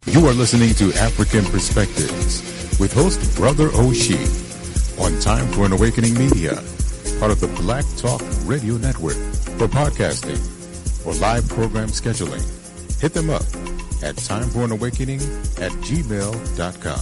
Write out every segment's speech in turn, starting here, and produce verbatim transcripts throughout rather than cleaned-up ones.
You are listening to African Perspectives with host Brother Oshi on Time for an Awakening Media, part of the Black Talk Radio Network. For podcasting or live program scheduling, hit them up at timeforanawakening at gmail dot com.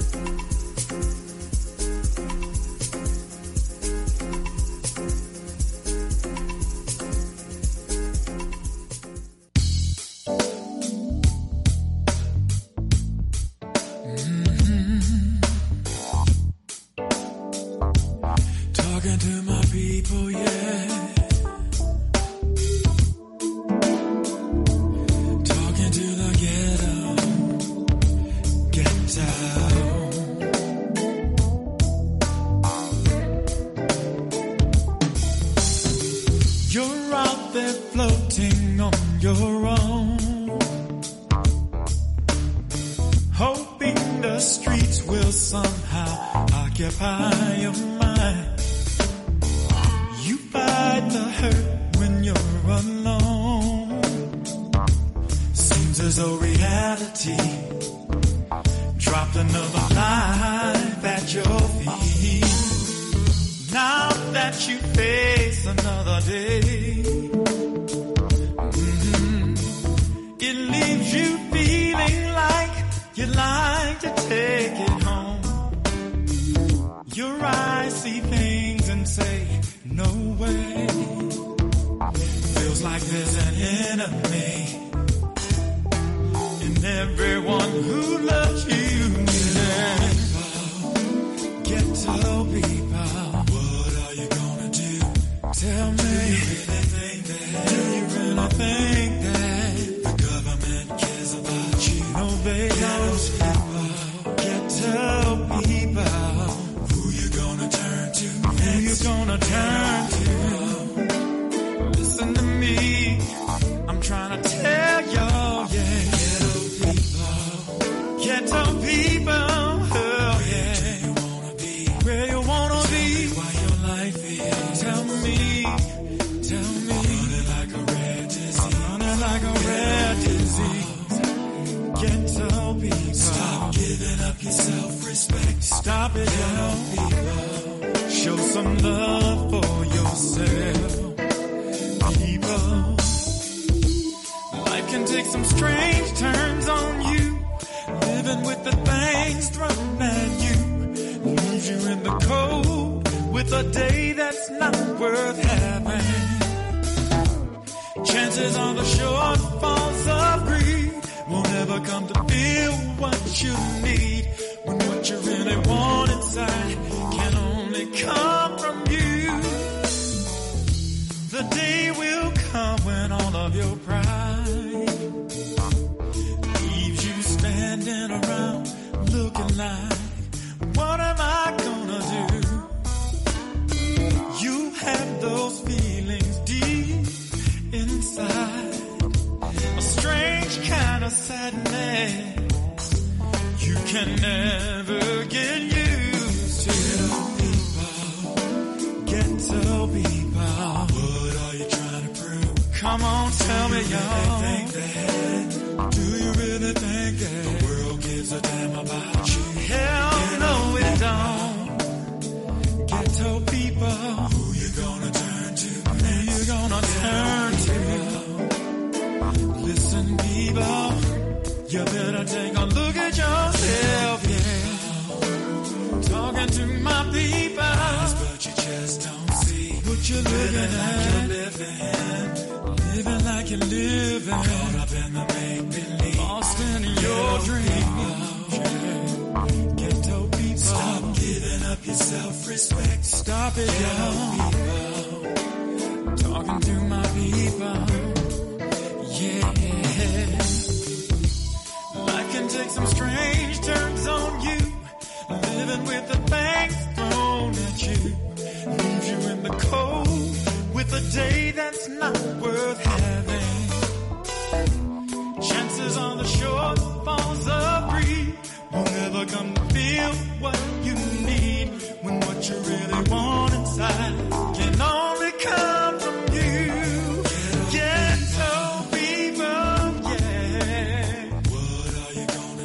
Can only come from you. Ghetto people, yeah. What are you gonna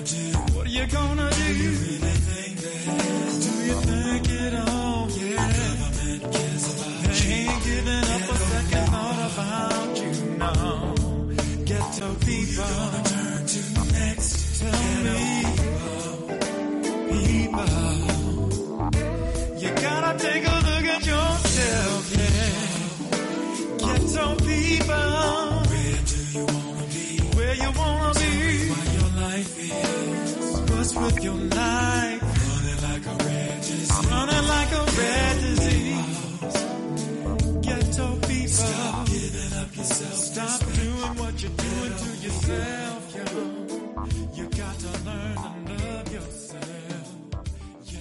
your people. Where do you wanna be? Where you wanna be? What your life is. What's with your life? Running like a red disease. Running like a red disease. Ghetto people. Stop giving up yourself. Stop doing what you're doing to yourself, yo. You got to learn to love yourself. Yeah.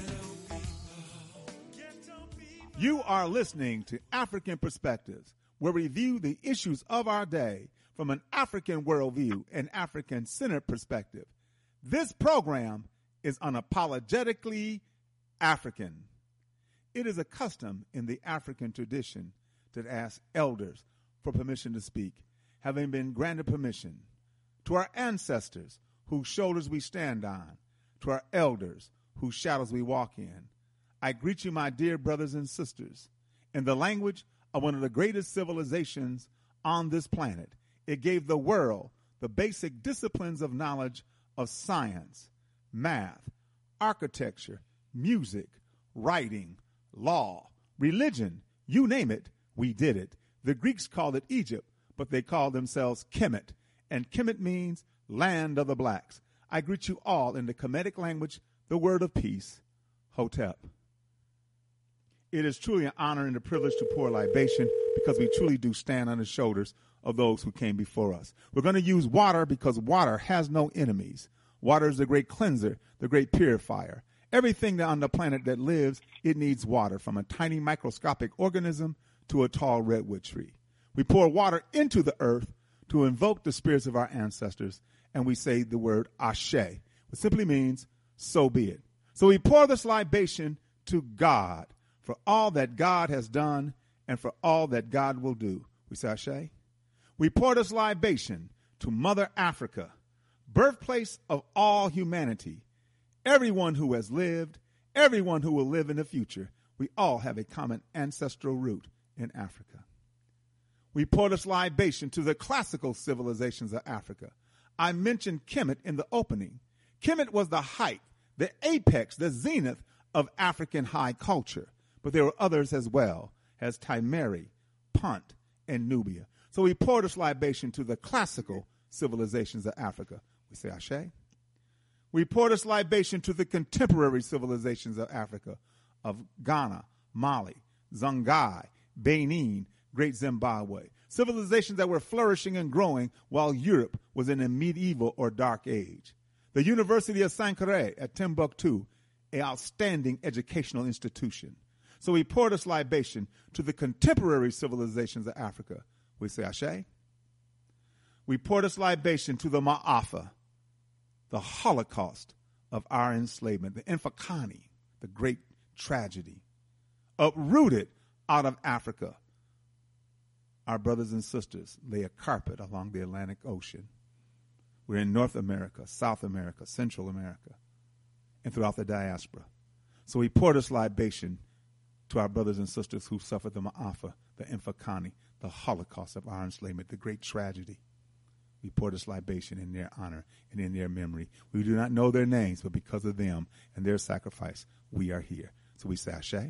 Ghetto people. You are listening to African Perspectives, where we view the issues of our day from an African worldview and African-centered perspective. This program is unapologetically African. It is a custom in the African tradition to ask elders for permission to speak, having been granted permission. To our ancestors, whose shoulders we stand on, to our elders, whose shadows we walk in, I greet you, my dear brothers and sisters, in the language of one of the greatest civilizations on this planet. It gave the world the basic disciplines of knowledge of science, math, architecture, music, writing, law, religion, you name it, we did it. The Greeks called it Egypt, but they called themselves Kemet, and Kemet means land of the blacks. I greet you all in the Kemetic language, the word of peace, Hotep. It is truly an honor and a privilege to pour libation because we truly do stand on the shoulders of those who came before us. We're going to use water because water has no enemies. Water is the great cleanser, the great purifier. Everything on the planet that lives, it needs water, from a tiny microscopic organism to a tall redwood tree. We pour water into the earth to invoke the spirits of our ancestors, and we say the word Ashe, which simply means, so be it. So we pour this libation to God for all that God has done and for all that God will do. We say Ashe. We pour this libation to Mother Africa, birthplace of all humanity, everyone who has lived, everyone who will live in the future. We all have a common ancestral root in Africa. We pour this libation to the classical civilizations of Africa. I mentioned Kemet in the opening. Kemet was the height, the apex, the zenith of African high culture. But there were others as well, as Timeri, Punt, and Nubia. So we pour this libation to the classical civilizations of Africa. We say Ashe. We pour this libation to the contemporary civilizations of Africa, of Ghana, Mali, Songhai, Benin, Great Zimbabwe. Civilizations that were flourishing and growing while Europe was in a medieval or dark age. The University of Sankore at Timbuktu, an outstanding educational institution. So we pour this libation to the contemporary civilizations of Africa. We say Ashe. We pour this libation to the Ma'afa, the Holocaust of our enslavement, the Infakani, the great tragedy, uprooted out of Africa. Our brothers and sisters lay a carpet along the Atlantic Ocean. We're in North America, South America, Central America, and throughout the diaspora. So we pour this libation to our brothers and sisters who suffered the Ma'afa, the Infakani, the Holocaust of our enslavement, the great tragedy. We pour this libation in their honor and in their memory. We do not know their names, but because of them and their sacrifice, we are here. So we say Ashe.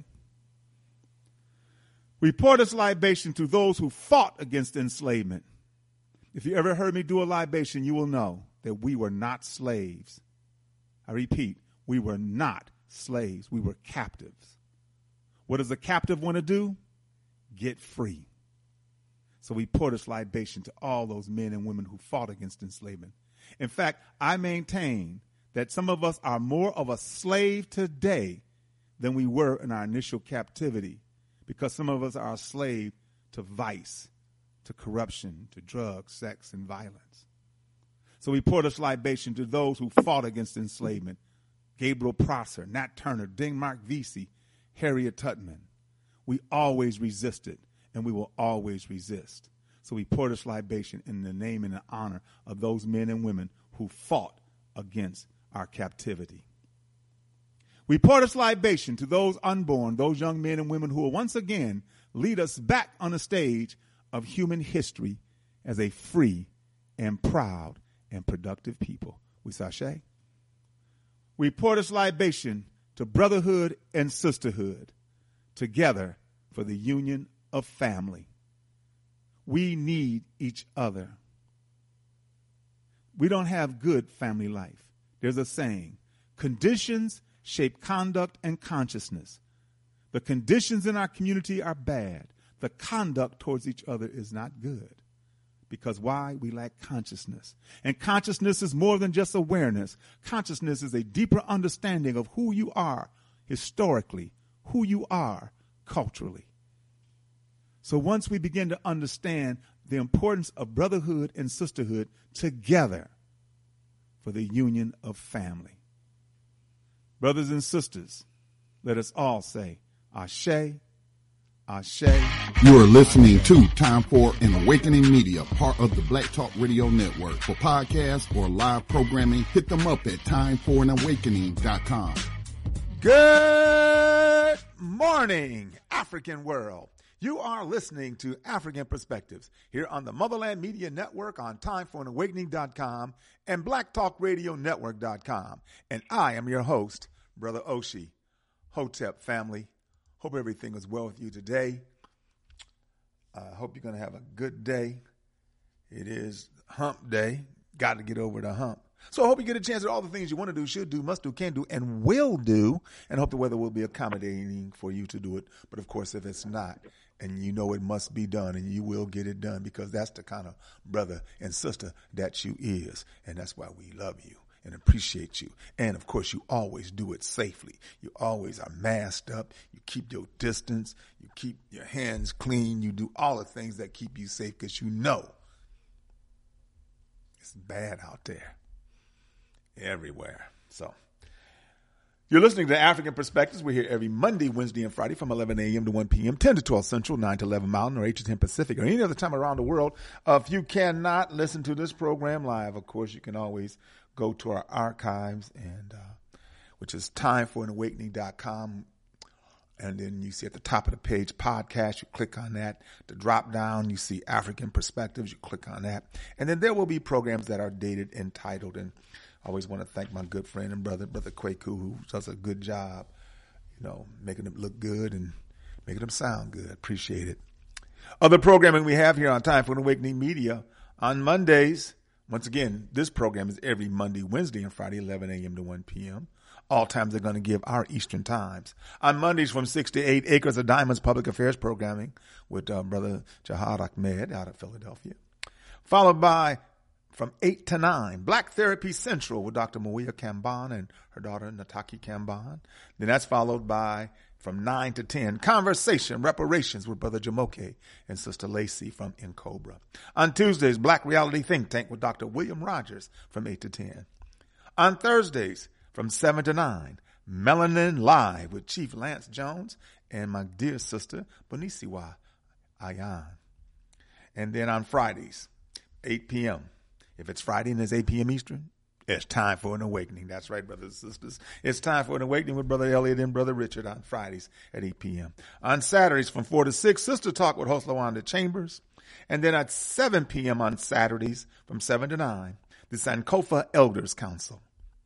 We pour this libation to those who fought against enslavement. If you ever heard me do a libation, you will know that we were not slaves. I repeat, we were not slaves. We were captives. What does a captive want to do? Get free. So we pour this libation to all those men and women who fought against enslavement. In fact, I maintain that some of us are more of a slave today than we were in our initial captivity, because some of us are a slave to vice, to corruption, to drugs, sex, and violence. So we pour this libation to those who fought against enslavement. Gabriel Prosser, Nat Turner, Denmark Vesey, Harriet Tubman. We always resisted, and we will always resist. So we pour this libation in the name and the honor of those men and women who fought against our captivity. We pour this libation to those unborn, those young men and women who will once again lead us back on the stage of human history as a free and proud and productive people. We say Ashe. We pour this libation to brotherhood and sisterhood, together for the union of family. We need each other. We don't have good family life. There's a saying, conditions shape conduct and consciousness. The conditions in our community are bad. The conduct towards each other is not good. Because why? We lack consciousness. And consciousness is more than just awareness. Consciousness is a deeper understanding of who you are historically, who you are culturally. So once we begin to understand the importance of brotherhood and sisterhood together for the union of family. Brothers and sisters, let us all say, Ashe, Ashe. You are listening to Time for an Awakening Media, part of the Black Talk Radio Network. For podcasts or live programming, hit them up at time for an awakening dot com. Good morning, African world. You are listening to African Perspectives here on the Motherland Media Network on time for an awakening dot com and black talk radio network dot com. And I am your host, Brother Oshi. Hotep family, hope everything is well with you today. I uh, hope you're going to have a good day. It is hump day. Got to get over the hump. So I hope you get a chance at all the things you want to do, should do, must do, can do, and will do, and hope the weather will be accommodating for you to do it. But, of course, if it's not, and you know it must be done, and you will get it done, because that's the kind of brother and sister that you is, and that's why we love you and appreciate you. And, of course, you always do it safely. You always are masked up. You keep your distance. You keep your hands clean. You do all the things that keep you safe, because you know it's bad out there. Everywhere. So, you're listening to African Perspectives. We're here every Monday, Wednesday, and Friday from eleven a.m. to one p.m., ten to twelve Central, nine to eleven Mountain, or eight to ten Pacific, or any other time around the world. Uh, if you cannot listen to this program live, of course, you can always go to our archives, and uh, which is time for an awakening dot com. And then you see at the top of the page, podcast, you click on that. The drop down, you see African Perspectives, you click on that. And then there will be programs that are dated and titled. And I always want to thank my good friend and brother, Brother Kwaku, who does a good job, you know, making them look good and making them sound good. Appreciate it. Other programming we have here on Time for an Awakening Media on Mondays. Once again, this program is every Monday, Wednesday, and Friday, eleven a.m. to one p.m. All times are going to give our Eastern times. On Mondays from six to eight, Acres of Diamonds Public Affairs programming with uh, Brother Jihad Ahmed out of Philadelphia. Followed by, from eight to nine, Black Therapy Central with Doctor Mawia Kamban and her daughter Nataki Kamban. Then that's followed by, from nine to ten, Conversation Reparations with Brother Jamoke and Sister Lacey from Incobra. On Tuesdays, Black Reality Think Tank with Doctor William Rogers from eight to ten. On Thursdays, from seven to nine, Melanin Live with Chief Lance Jones and my dear sister, Bonisiwa Ayan. And then on Fridays, eight p.m., if it's Friday and it's eight p.m. Eastern, it's time for an awakening. That's right, brothers and sisters. It's time for an awakening with Brother Elliot and Brother Richard on Fridays at eight p.m. On Saturdays from four to six, Sister Talk with host LaWanda Chambers. And then at seven p.m. on Saturdays from seven to nine, the Sankofa Elders Council.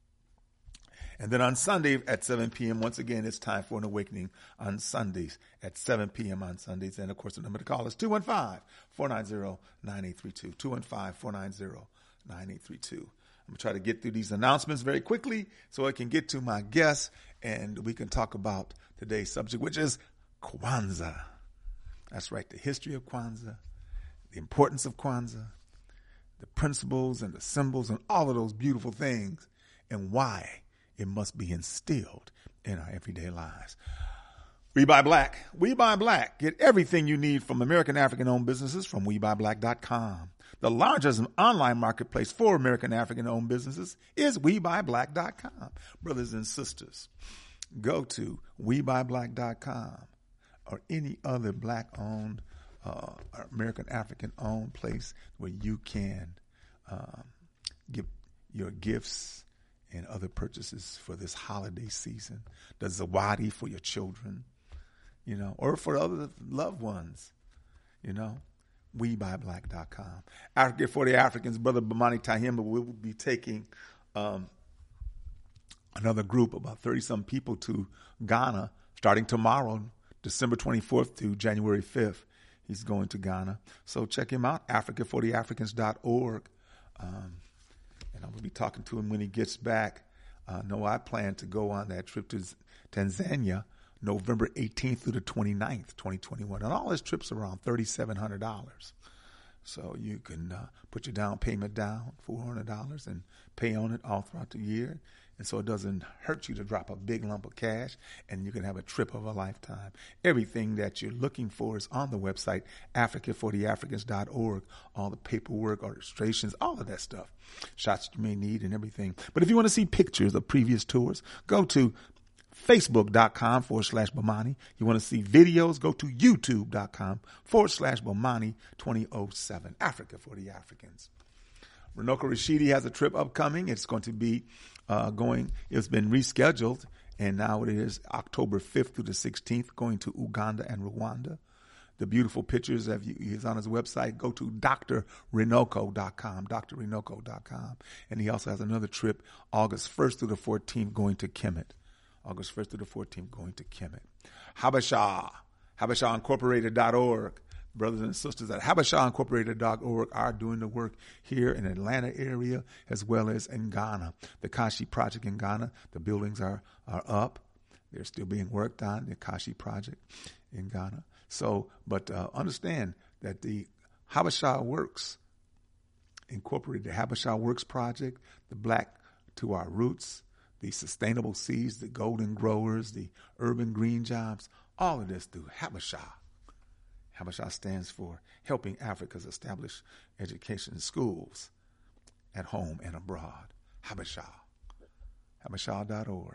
And then on Sunday at seven p.m., once again, it's time for an awakening on Sundays at seven p.m. on Sundays. And, of course, the number to call is two one five, four nine zero, nine eight three two, two one five, four nine zero, nine eight three two. I'm going to try to get through these announcements very quickly so I can get to my guests and we can talk about today's subject, which is Kwanzaa. That's right, the history of Kwanzaa, the importance of Kwanzaa, the principles and the symbols and all of those beautiful things, and why it must be instilled in our everyday lives. We Buy Black. We Buy Black. Get everything you need from American African-owned businesses from we buy black dot com. The largest online marketplace for American African-owned businesses is we buy black dot com. Brothers and sisters, go to we buy black dot com or any other black-owned, uh, American African-owned place where you can um, give your gifts and other purchases for this holiday season. The Zawadi for your children, you know, or for other loved ones, you know. we buy black dot com. Africa for the Africans, Brother Bamani Tahimba will be taking um, another group, about thirty-some people, to Ghana starting tomorrow, December twenty-fourth to January fifth. He's going to Ghana. So check him out, Africa for the Africans dot org. Um, and I'm going to be talking to him when he gets back. Uh, no, I plan to go on that trip to Tanzania November eighteenth through the twenty-ninth, twenty twenty-one. And all his trips are around three thousand seven hundred dollars. So you can uh, put your down payment down, four hundred dollars, and pay on it all throughout the year. And so it doesn't hurt you to drop a big lump of cash, and you can have a trip of a lifetime. Everything that you're looking for is on the website, Africa for the Africans dot org. All the paperwork, registrations, all of that stuff. Shots you may need and everything. But if you want to see pictures of previous tours, go to Facebook.com forward slash Bomani. You want to see videos, go to YouTube.com forward slash Bomani twenty oh seven. Africa for the Africans. Runoko Rashidi has a trip upcoming. It's going to be uh, going, it's been rescheduled, and now it is October fifth through the sixteenth, going to Uganda and Rwanda. The beautiful pictures of you, he's on his website. Go to D R Runoko dot com, D R Runoko dot com. And he also has another trip August first through the fourteenth going to Kemet. August first through the fourteenth going to Kemet. Habesha, Habesha Incorporated dot org. Brothers and sisters at Habesha Incorporated dot org are doing the work here in the Atlanta area as well as in Ghana. The Kashi Project in Ghana, the buildings are, are up. They're still being worked on, the Kashi Project in Ghana. So, but uh, understand that the Habesha Works Incorporated, the Habesha Works Project, the Black to Our Roots, the Sustainable Seeds, the Golden Growers, the Urban Green Jobs, all of this through Habesha. Habesha stands for Helping Africans Establish Education Schools at Home and Abroad. Habesha. Habesha dot org.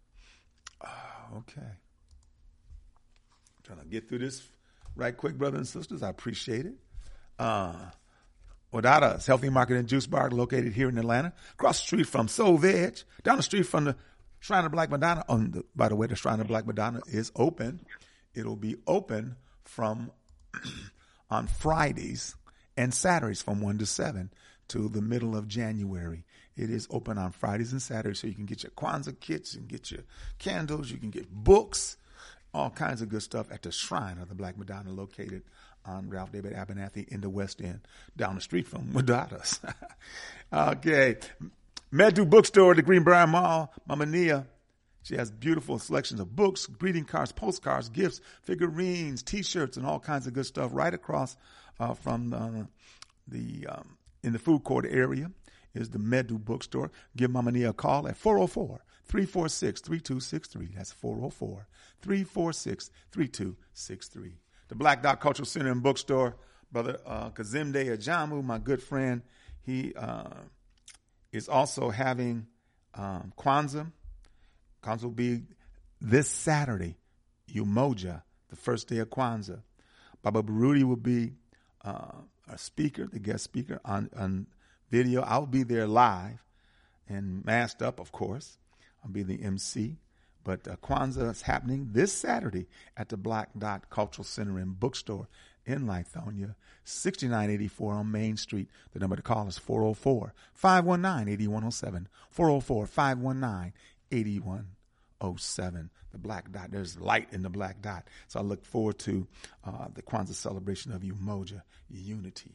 Oh, okay. Trying to get through this right quick, brothers and sisters. I appreciate it. Uh, Wadada's Healthy Market and Juice Bar, located here in Atlanta, across the street from Soul Veg, down the street from the Shrine of Black Madonna. On the, by the way, the Shrine of Black Madonna is open. It'll be open from on Fridays and Saturdays from one to seven to the middle of January. It is open on Fridays and Saturdays, so you can get your Kwanzaa kits, you can get your candles, you can get books, all kinds of good stuff at the Shrine of the Black Madonna, located on Ralph David Abernathy in the West End, down the street from Wadada's. Okay. Medu Bookstore at the Greenbrier Mall, Mama Nia. She has beautiful selections of books, greeting cards, postcards, gifts, figurines, T-shirts, and all kinds of good stuff right across uh, from uh, the um, in the food court area is the Medu Bookstore. Give Mama Nia a call at four oh four, three four six, three two six three. That's four oh four, three four six, three two six three. The Black Dot Cultural Center and Bookstore, Brother uh, Kazimde Ajamu, my good friend, he uh, is also having um, Kwanzaa. Kwanzaa will be this Saturday, Umoja, the first day of Kwanzaa. Baba Baruti will be uh, a speaker, the guest speaker on, on video. I'll be there live and masked up, of course. I'll be the M C. But uh, Kwanzaa is happening this Saturday at the Black Dot Cultural Center and Bookstore in Lithonia, sixty-nine eighty-four on Main Street. The number to call is four oh four, five one nine, eight one oh seven, four oh four, five one nine, eight one oh seven. The Black Dot, there's light in the Black Dot. So I look forward to uh, the Kwanzaa celebration of Umoja, unity.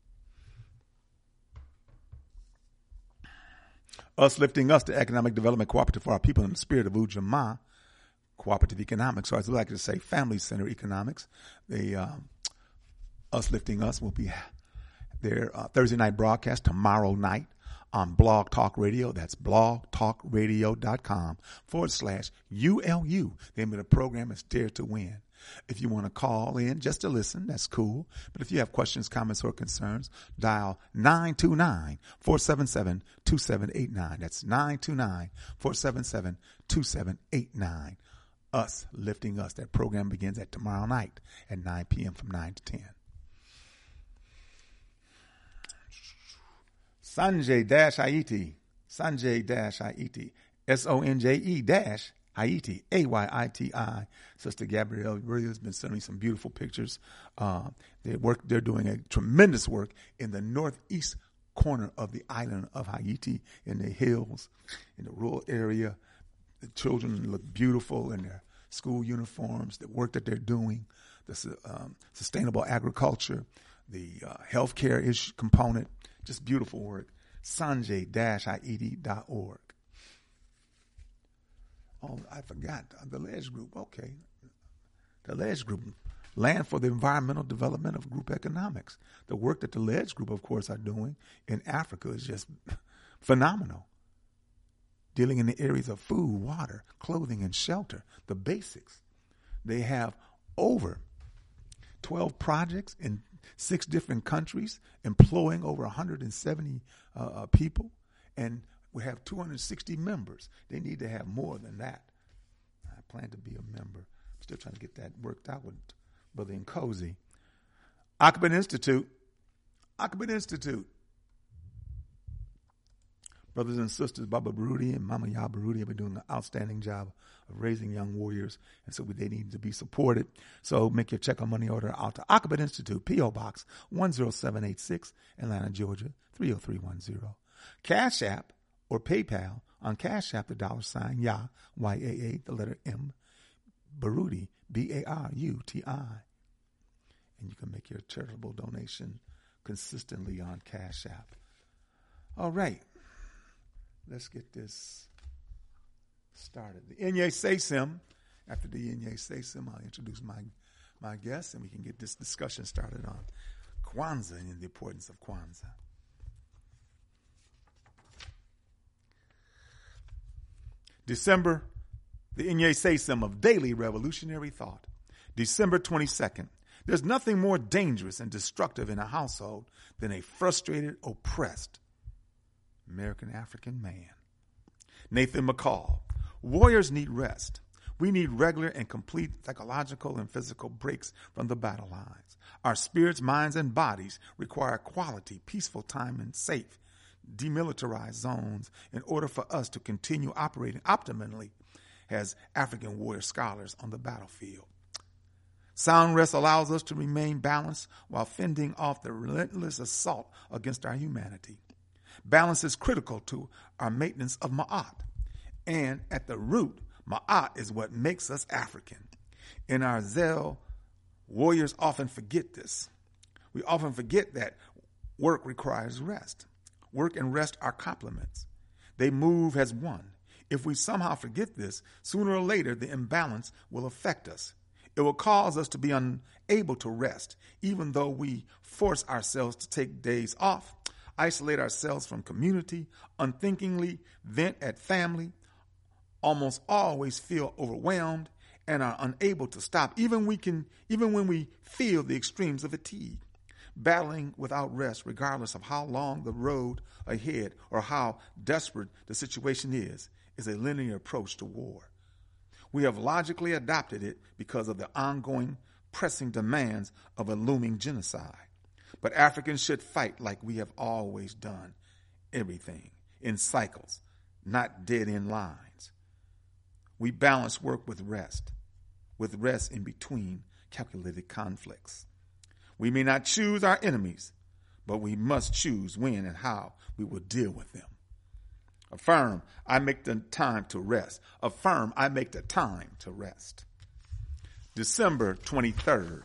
Us lifting us to economic development cooperative for our people in the spirit of Ujamaa, cooperative economics, or as I like to say, family-centered economics. The uh, Us Lifting Us will be their uh, Thursday night broadcast tomorrow night on Blog Talk Radio. That's blogtalkradio.com forward slash U L U. The name of the program is Dare to Win. If you want to call in just to listen, that's cool. But if you have questions, comments, or concerns, dial nine two nine, four seven seven, two seven eight nine. That's nine two nine, four seven seven, two seven eight nine. Us Lifting Us. That program begins at tomorrow night at nine p.m. from nine to ten. Sanjay dash Haiti. Sanjay dash Haiti. S O N J E dash Haiti, A Y I T I. Sister Gabrielle really has been sending me some beautiful pictures. Uh, they work, they're doing a tremendous work in the northeast corner of the island of Haiti, in the hills, in the rural area. The children look beautiful in their school uniforms, the work that they're doing, the um, sustainable agriculture, the uh, healthcare issue component. Just beautiful work. sanjay dash i e d dot org. Oh, I forgot the Ledge Group. Okay. The Ledge Group, Land for the Environmental Development of Group Economics. The work that the Ledge Group, of course, are doing in Africa is just phenomenal. Dealing in the areas of food, water, clothing, and shelter, the basics. They have over twelve projects in six different countries, employing over one hundred seventy uh, people, and we have two hundred sixty members. They need to have more than that. I plan to be a member. I'm still trying to get that worked out with Brother Nkosi. Occupant Institute. Occupant Institute. Brothers and sisters, Baba Baruti and Mama Ya Baruti have been doing an outstanding job of raising young warriors, and so they need to be supported. So make your check or money order out to Occupant Institute, P O. Box one oh seven eight six, Atlanta, Georgia, three oh three one oh. Cash App or PayPal on Cash App, the dollar sign Ya, Y A A, the letter M, Baruti, B A R U T I. And you can make your charitable donation consistently on Cash App. All right. Let's get this started. The Inye Sesim. After the Inye Sesim, I'll introduce my my guests, and we can get this discussion started on Kwanzaa and the importance of Kwanzaa. December, the Inye Sesim of Daily Revolutionary Thought. December twenty-second. There's nothing more dangerous and destructive in a household than a frustrated, oppressed American African man. Nathan McCall. Warriors need rest. We need regular and complete psychological and physical breaks from the battle lines. Our spirits, minds, and bodies require quality, peaceful time and safe, demilitarized zones in order for us to continue operating optimally as African warrior scholars on the battlefield. Sound rest allows us to remain balanced while fending off the relentless assault against our humanity. Balance is critical to our maintenance of Ma'at. And at the root, Ma'at is what makes us African. In our zeal, warriors often forget this. We often forget that work requires rest. Work and rest are complements. They move as one. If we somehow forget this, sooner or later the imbalance will affect us. It will cause us to be unable to rest, even though we force ourselves to take days off, isolate ourselves from community, unthinkingly vent at family, almost always feel overwhelmed and are unable to stop, even we can, even when we feel the extremes of fatigue. Battling without rest, regardless of how long the road ahead or how desperate the situation is, is a linear approach to war. We have logically adopted it because of the ongoing pressing demands of a looming genocide. But Africans should fight like we have always done, everything in cycles, not dead-end lines. We balance work with rest, with rest in between calculated conflicts. We may not choose our enemies, but we must choose when and how we will deal with them. Affirm, I make the time to rest. Affirm, I make the time to rest. December twenty-third.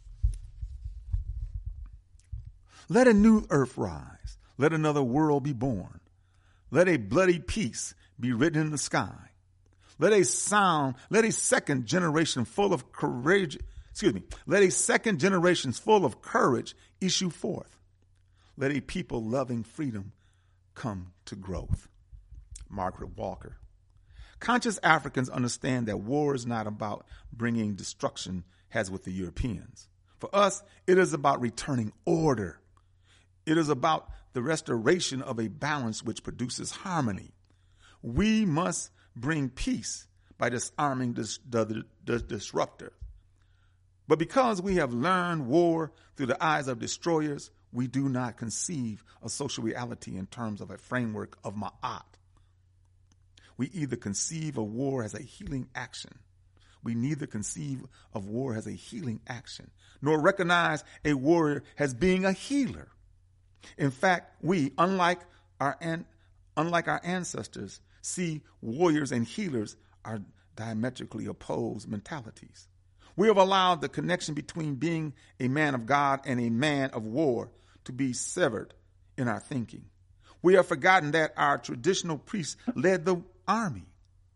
Let a new earth rise. Let another world be born. Let a bloody peace be written in the sky. Let a sound, let a second generation full of courage, excuse me, let a second generation full of courage issue forth. Let a people loving freedom come to growth. Margaret Walker. Conscious Africans understand that war is not about bringing destruction as with the Europeans. For us, it is about returning order. It is about the restoration of a balance which produces harmony. We must bring peace by disarming this, the, the disruptor. But because we have learned war through the eyes of destroyers, we do not conceive of social reality in terms of a framework of Ma'at. We either conceive of war as a healing action. We neither conceive of war as a healing action, nor recognize a warrior as being a healer. In fact, we, unlike our, an, unlike our ancestors, see warriors and healers are diametrically opposed mentalities. We have allowed the connection between being a man of God and a man of war to be severed in our thinking. We have forgotten that our traditional priests led the army.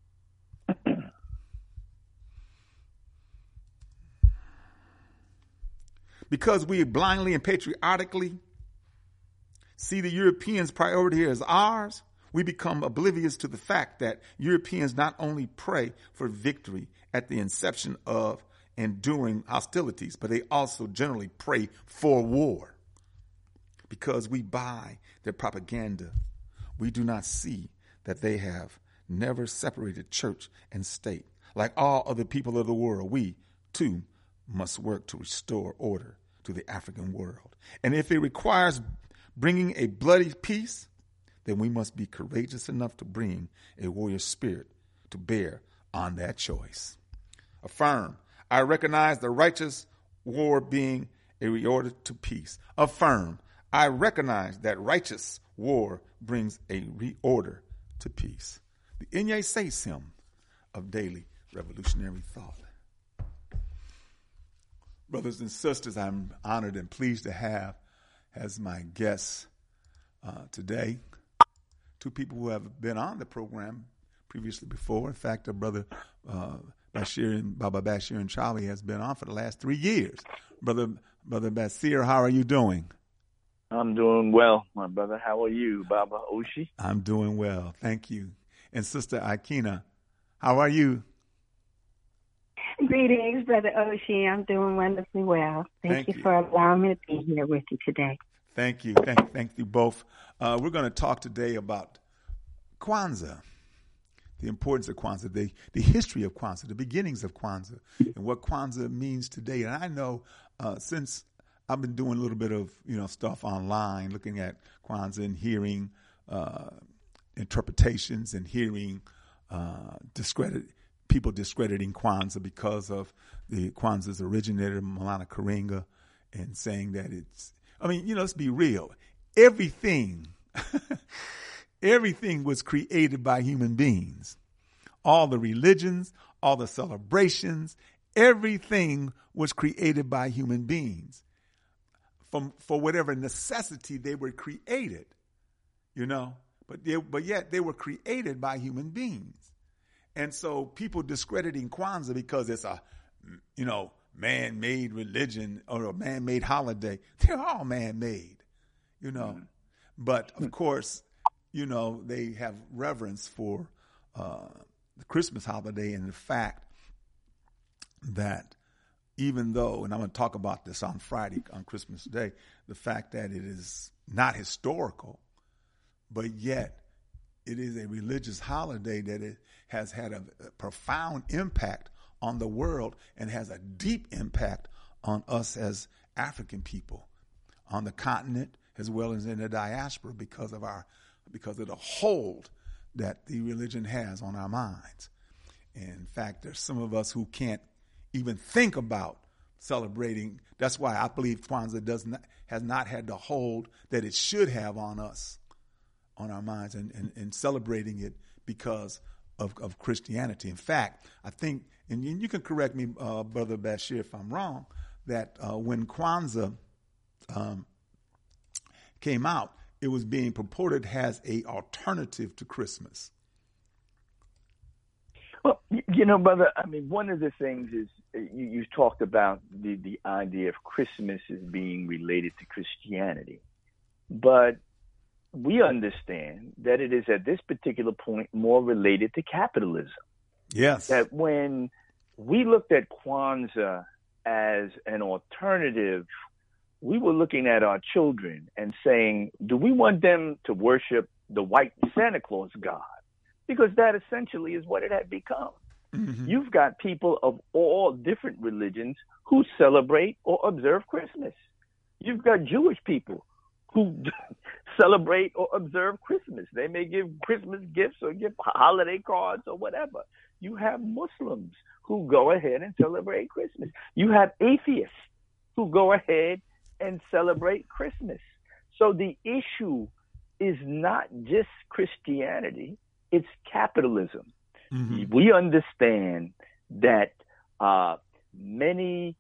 Because we blindly and patriotically see the Europeans' priority as ours, we become oblivious to the fact that Europeans not only pray for victory at the inception of and during hostilities, but they also generally pray for war. Because we buy their propaganda, we do not see that they have never separated church and state. Like all other people of the world, we, too, must work to restore order to the African world. And if it requires bringing a bloody peace, then we must be courageous enough to bring a warrior spirit to bear on that choice. Affirm, I recognize the righteous war being a reorder to peace. Affirm, I recognize that righteous war brings a reorder to peace. The Inye Says hymn of daily revolutionary thought. Brothers and sisters, I'm honored and pleased to have as my guests uh, today two people who have been on the program previously before. In fact, our brother uh, Bashir and Baba Bashir and Charlie has been on for the last three years. Brother Brother Bashir, how are you doing? I'm doing well, my brother. How are you, Baba Oshi? I'm doing well, thank you. And Sister Akina, how are you? Greetings, Brother Oshi. I'm doing wonderfully well. Thank, Thank you, you for allowing me to be here with you today. Thank you. Thank, thank you both. Uh, we're going to talk today about Kwanzaa, the importance of Kwanzaa, the, the history of Kwanzaa, the beginnings of Kwanzaa, and what Kwanzaa means today. And I know uh, since I've been doing a little bit of you know stuff online, looking at Kwanzaa and hearing uh, interpretations and hearing uh, discredit. people discrediting Kwanzaa because of the Kwanzaa's originator, Maulana Karenga, and saying that it's, I mean, you know, let's be real. Everything, everything was created by human beings. All the religions, all the celebrations, everything was created by human beings. From, for whatever necessity they were created, you know, but they, but yet they were created by human beings. And so people discrediting Kwanzaa because it's a, you know, man-made religion or a man-made holiday. They're all man-made, you know. Mm-hmm. But, of course, you know, they have reverence for uh, the Christmas holiday and the fact that even though, and I'm going to talk about this on Friday, on Christmas Day, the fact that it is not historical, but yet it is a religious holiday that it has had a, a profound impact on the world and has a deep impact on us as African people on the continent as well as in the diaspora because of our because of the hold that the religion has on our minds. And in fact, there's some of us who can't even think about celebrating. That's why I believe Kwanzaa does not has not had the hold that it should have on us, on our minds, and, and, and celebrating it because of, of Christianity. In fact, I think, and you can correct me, uh, Brother Bashir, if I'm wrong, that uh, when Kwanzaa um, came out, it was being purported as a alternative to Christmas. Well, you know, brother, I mean, one of the things is you, you talked about the, the idea of Christmas as being related to Christianity. But we understand that it is at this particular point more related to capitalism. Yes. That when we looked at Kwanzaa as an alternative, we were looking at our children and saying, do we want them to worship the white Santa Claus God? Because that essentially is what it had become. Mm-hmm. You've got people of all different religions who celebrate or observe Christmas. You've got Jewish people who celebrate or observe Christmas. They may give Christmas gifts or give holiday cards or whatever. You have Muslims who go ahead and celebrate Christmas. You have atheists who go ahead and celebrate Christmas. So the issue is not just Christianity, it's capitalism. Mm-hmm. We understand that uh, many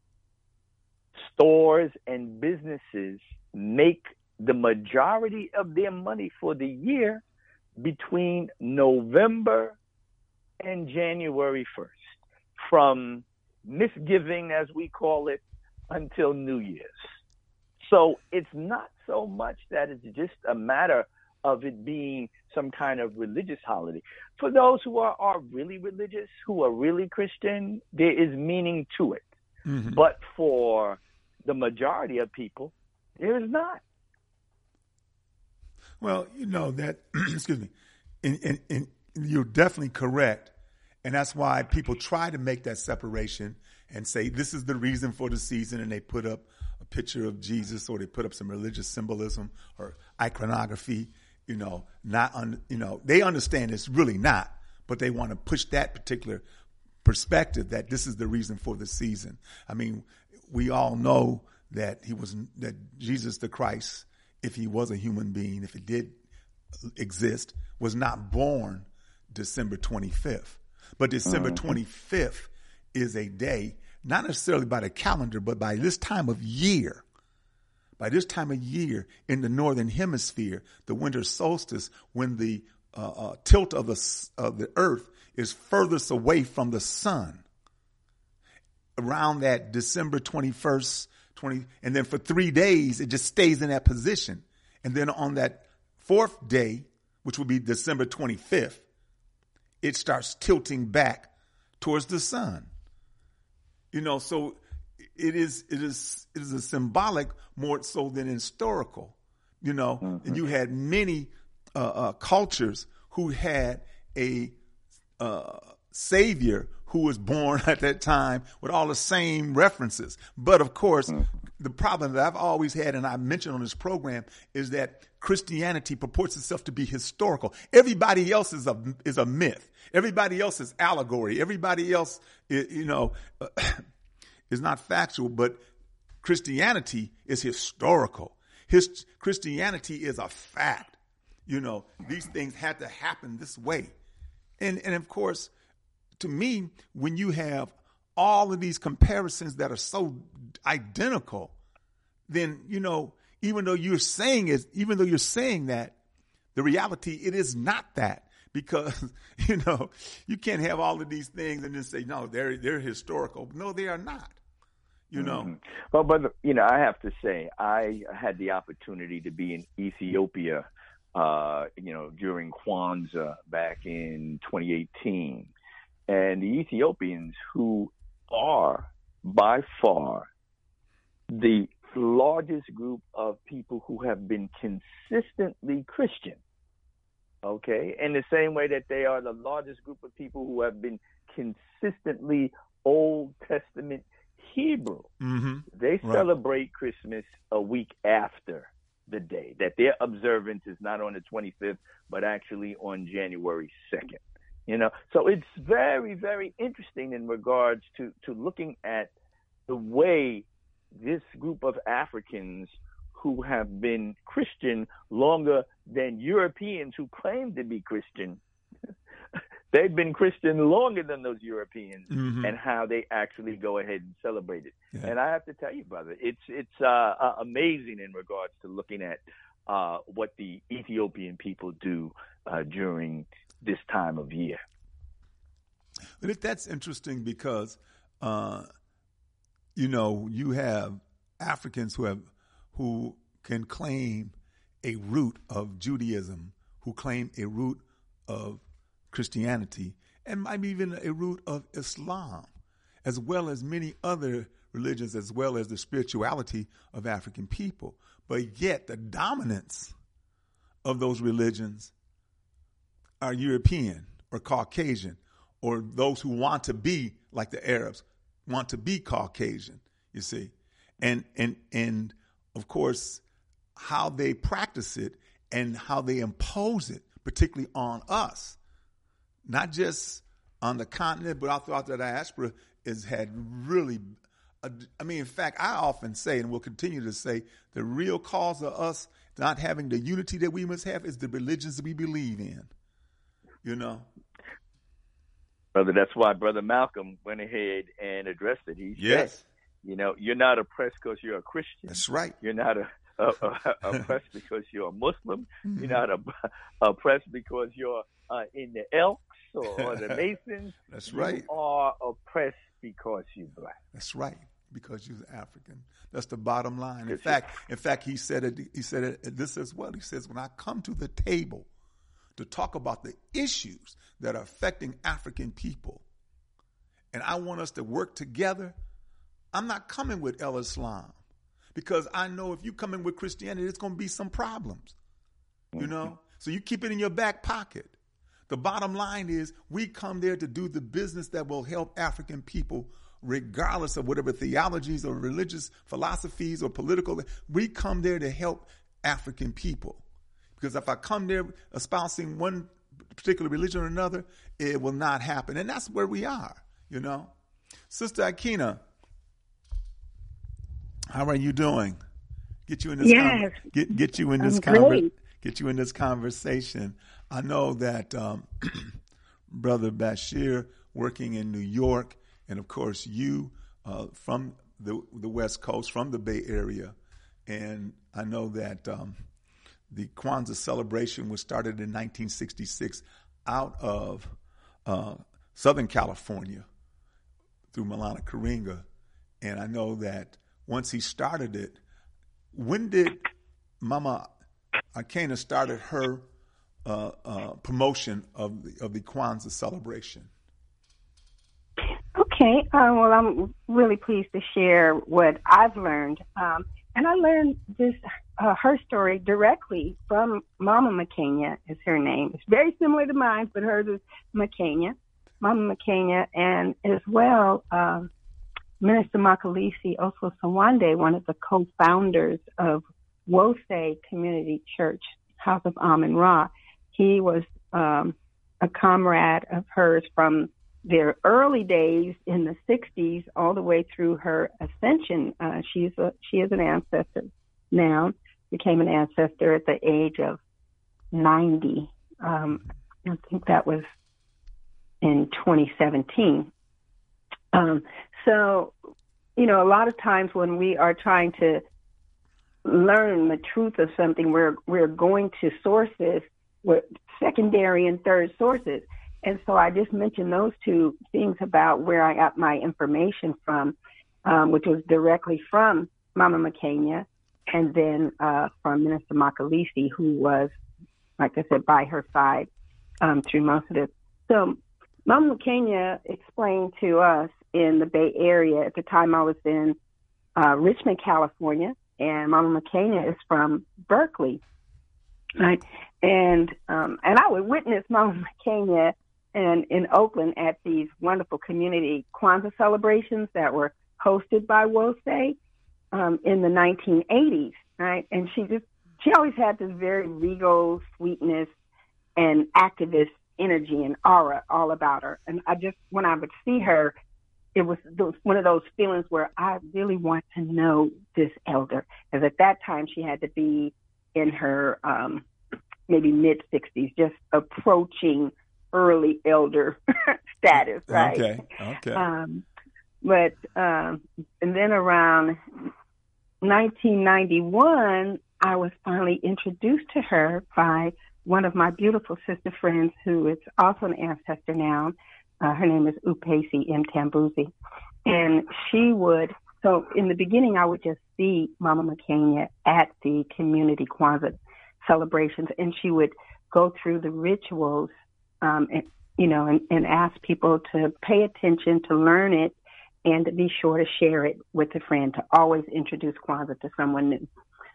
stores and businesses make the majority of their money for the year between November and January first, from misgiving, as we call it, until New Year's. So it's not so much that it's just a matter of it being some kind of religious holiday. For those who are, are really religious, who are really Christian, there is meaning to it. Mm-hmm. But for the majority of people, there is not. Well, you know that, excuse me, and, and, and you're definitely correct. And that's why people try to make that separation and say, this is the reason for the season. And they put up a picture of Jesus, or they put up some religious symbolism or iconography, you know, not, un, you know, they understand it's really not, but they want to push that particular perspective that this is the reason for the season. I mean, we all know that he was, that Jesus the Christ, if he was a human being, if it did exist, was not born December twenty-fifth. But December twenty-fifth is a day, not necessarily by the calendar, but by this time of year. By this time of year in the northern hemisphere, the winter solstice, when the uh, uh, tilt of the of the earth is furthest away from the sun. Around that December twenty-first, twenty, and then for three days it just stays in that position, and then on that fourth day, which will be December twenty-fifth, it starts tilting back towards the sun. You know, so it is it is it is a symbolic more so than historical. You know, mm-hmm. and you had many uh, uh, cultures who had a uh, savior who was born at that time with all the same references. But of course, mm-hmm. the problem that I've always had, and I mentioned on this program, is that Christianity purports itself to be historical. Everybody else is a is a myth. Everybody else is allegory. Everybody else, is, you know, uh, is not factual. But Christianity is historical. His Christianity is a fact. You know, these things had to happen this way, and and of course, to me, when you have all of these comparisons that are so identical, then, you know, even though you're saying it, even though you're saying that, the reality, it is not that, because, you know, you can't have all of these things and then say, no, they're, they're historical. No, they are not, you know. Mm-hmm. Well, but, you know, I have to say, I had the opportunity to be in Ethiopia, uh, you know, during Kwanzaa back in twenty eighteen. And the Ethiopians, who are by far the largest group of people who have been consistently Christian, okay, in the same way that they are the largest group of people who have been consistently Old Testament Hebrew, mm-hmm. they right. celebrate Christmas a week after the day, that their observance is not on the twenty-fifth, but actually on January second. You know, so it's very, very interesting in regards to, to looking at the way this group of Africans who have been Christian longer than Europeans who claim to be Christian, they've been Christian longer than those Europeans, mm-hmm. and how they actually go ahead and celebrate it. Yeah. And I have to tell you, brother, it's it's uh, uh, amazing in regards to looking at uh, what the Ethiopian people do uh, during this time of year. But that's interesting because, uh, you know, you have Africans who have who can claim a root of Judaism, who claim a root of Christianity, and might be even a root of Islam, as well as many other religions, as well as the spirituality of African people. But yet the dominance of those religions are European or Caucasian, or those who want to be like the Arabs, want to be Caucasian, you see. And and and of course, how they practice it and how they impose it, particularly on us, not just on the continent, but all throughout the diaspora, has had really, a, I mean, in fact, I often say, and will continue to say, the real cause of us not having the unity that we must have is the religions that we believe in, you know. Brother, that's why Brother Malcolm went ahead and addressed it. He Yes. said, you know, you're not oppressed because you're a Christian. That's right. You're not a, a, a, oppressed because you're a Muslim. Mm-hmm. You're not a, oppressed because you're uh, in the Elks or, or the Masons. That's right. You are oppressed because you're black. That's right. Because you're African. That's the bottom line. In fact, in fact, he said it. He said it, this as well. He says, when I come to the table to talk about the issues that are affecting African people, and I want us to work together, I'm not coming with El Islam, because I know if you come in with Christianity, it's going to be some problems. Mm-hmm. You know, so you keep it in your back pocket. The bottom line is, we come there to do the business that will help African people, regardless of whatever theologies or religious philosophies or political. We come there to help African people. Because if I come there espousing one particular religion or another, it will not happen. And that's where we are, you know. Sister Akina, how are you doing? Get you in this yes. con- get get you in this conver- get you in this conversation. I know that um, Brother Bashir, working in New York, and of course you uh, from the the West Coast, from the Bay Area, and I know that um, the Kwanzaa celebration was started in nineteen sixty-six out of uh, Southern California through Maulana Karenga, and I know that once he started it, when did Mama Akina started her uh, uh, promotion of the of the Kwanzaa celebration? Okay, uh, well, I'm really pleased to share what I've learned. Um, and I learned this, uh, her story directly from Mama Makenya is her name. It's very similar to mine, but hers is Makenya, Mama Makenya, and as well, um, Minister Makalisi Oso Sawande, one of the co-founders of Wose Community Church, House of Amun Ra. He was um, a comrade of hers from their early days in the sixties all the way through her ascension. Uh, she's a, she is an ancestor now, became an ancestor at the age of ninety. Um, I think that was in twenty seventeen. Um, so, you know, a lot of times when we are trying to learn the truth of something, we're, we're going to sources, with secondary and third sources. And so I just mentioned those two things about where I got my information from, um, which was directly from Mama Makenya and then uh, from Minister Makalisi, who was, like I said, by her side um, through most of it. So Mama Makenya explained to us in the Bay Area, at the time I was in uh, Richmond, California, and Mama Makenya is from Berkeley, right? And um, and I would witness Mama Makenya and in Oakland at these wonderful community Kwanzaa celebrations that were hosted by Wose um, in the nineteen eighties, right? And she just, she always had this very regal sweetness and activist energy and aura all about her. And I just, when I would see her, it was those, one of those feelings where I really want to know this elder. Because at that time she had to be in her um, maybe mid sixties, just approaching early elder status, right? Okay, okay. Um, but um, and then around nineteen ninety-one, I was finally introduced to her by one of my beautiful sister friends who is also an ancestor now. Uh, her name is Upesi Mtambuzi. And she would, so in the beginning, I would just see Mama Makenya at the community Kwanzaa celebrations, and she would go through the rituals Um, and, you know, and, and ask people to pay attention, to learn it, and to be sure to share it with a friend, to always introduce Kwanzaa to someone new.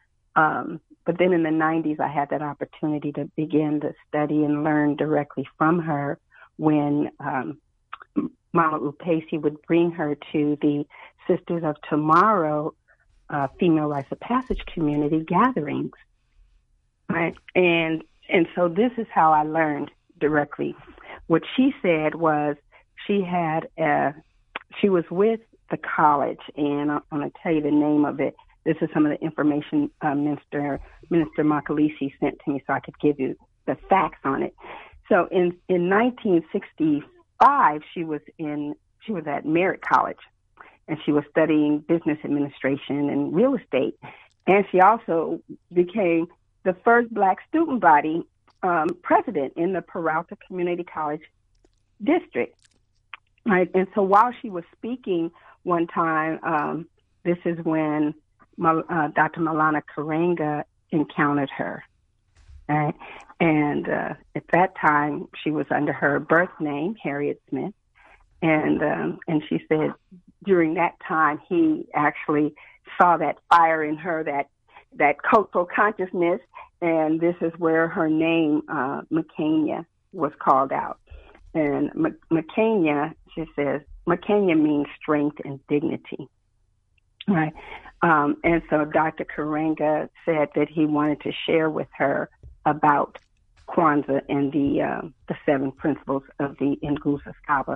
Um, but then in the nineties, I had that opportunity to begin to study and learn directly from her when um, Mama Upesi would bring her to the Sisters of Tomorrow uh, Female Rites of Passage community gatherings. Right? And, and so this is how I learned directly. What she said was she had a, she was with the college, and I'm going to tell you the name of it. This is some of the information uh, Minister Minister Makalisi sent to me so I could give you the facts on it. So in, in nineteen sixty, five, she was in she was at Merritt College, and she was studying business administration and real estate. And she also became the first Black student body um, president in the Peralta Community College district. Right. And so while she was speaking one time, um, this is when uh, Doctor Maulana Karenga encountered her. Right. And uh, at that time, she was under her birth name, Harriet Smith. And um, and she said during that time, he actually saw that fire in her, that that cultural consciousness. And this is where her name, uh, Makenya, was called out. And M- Makenya, she says, Makenya means strength and dignity. Right. Um, and so Doctor Karenga said that he wanted to share with her about Kwanzaa and the uh, the seven principles of the Nguzo Saba.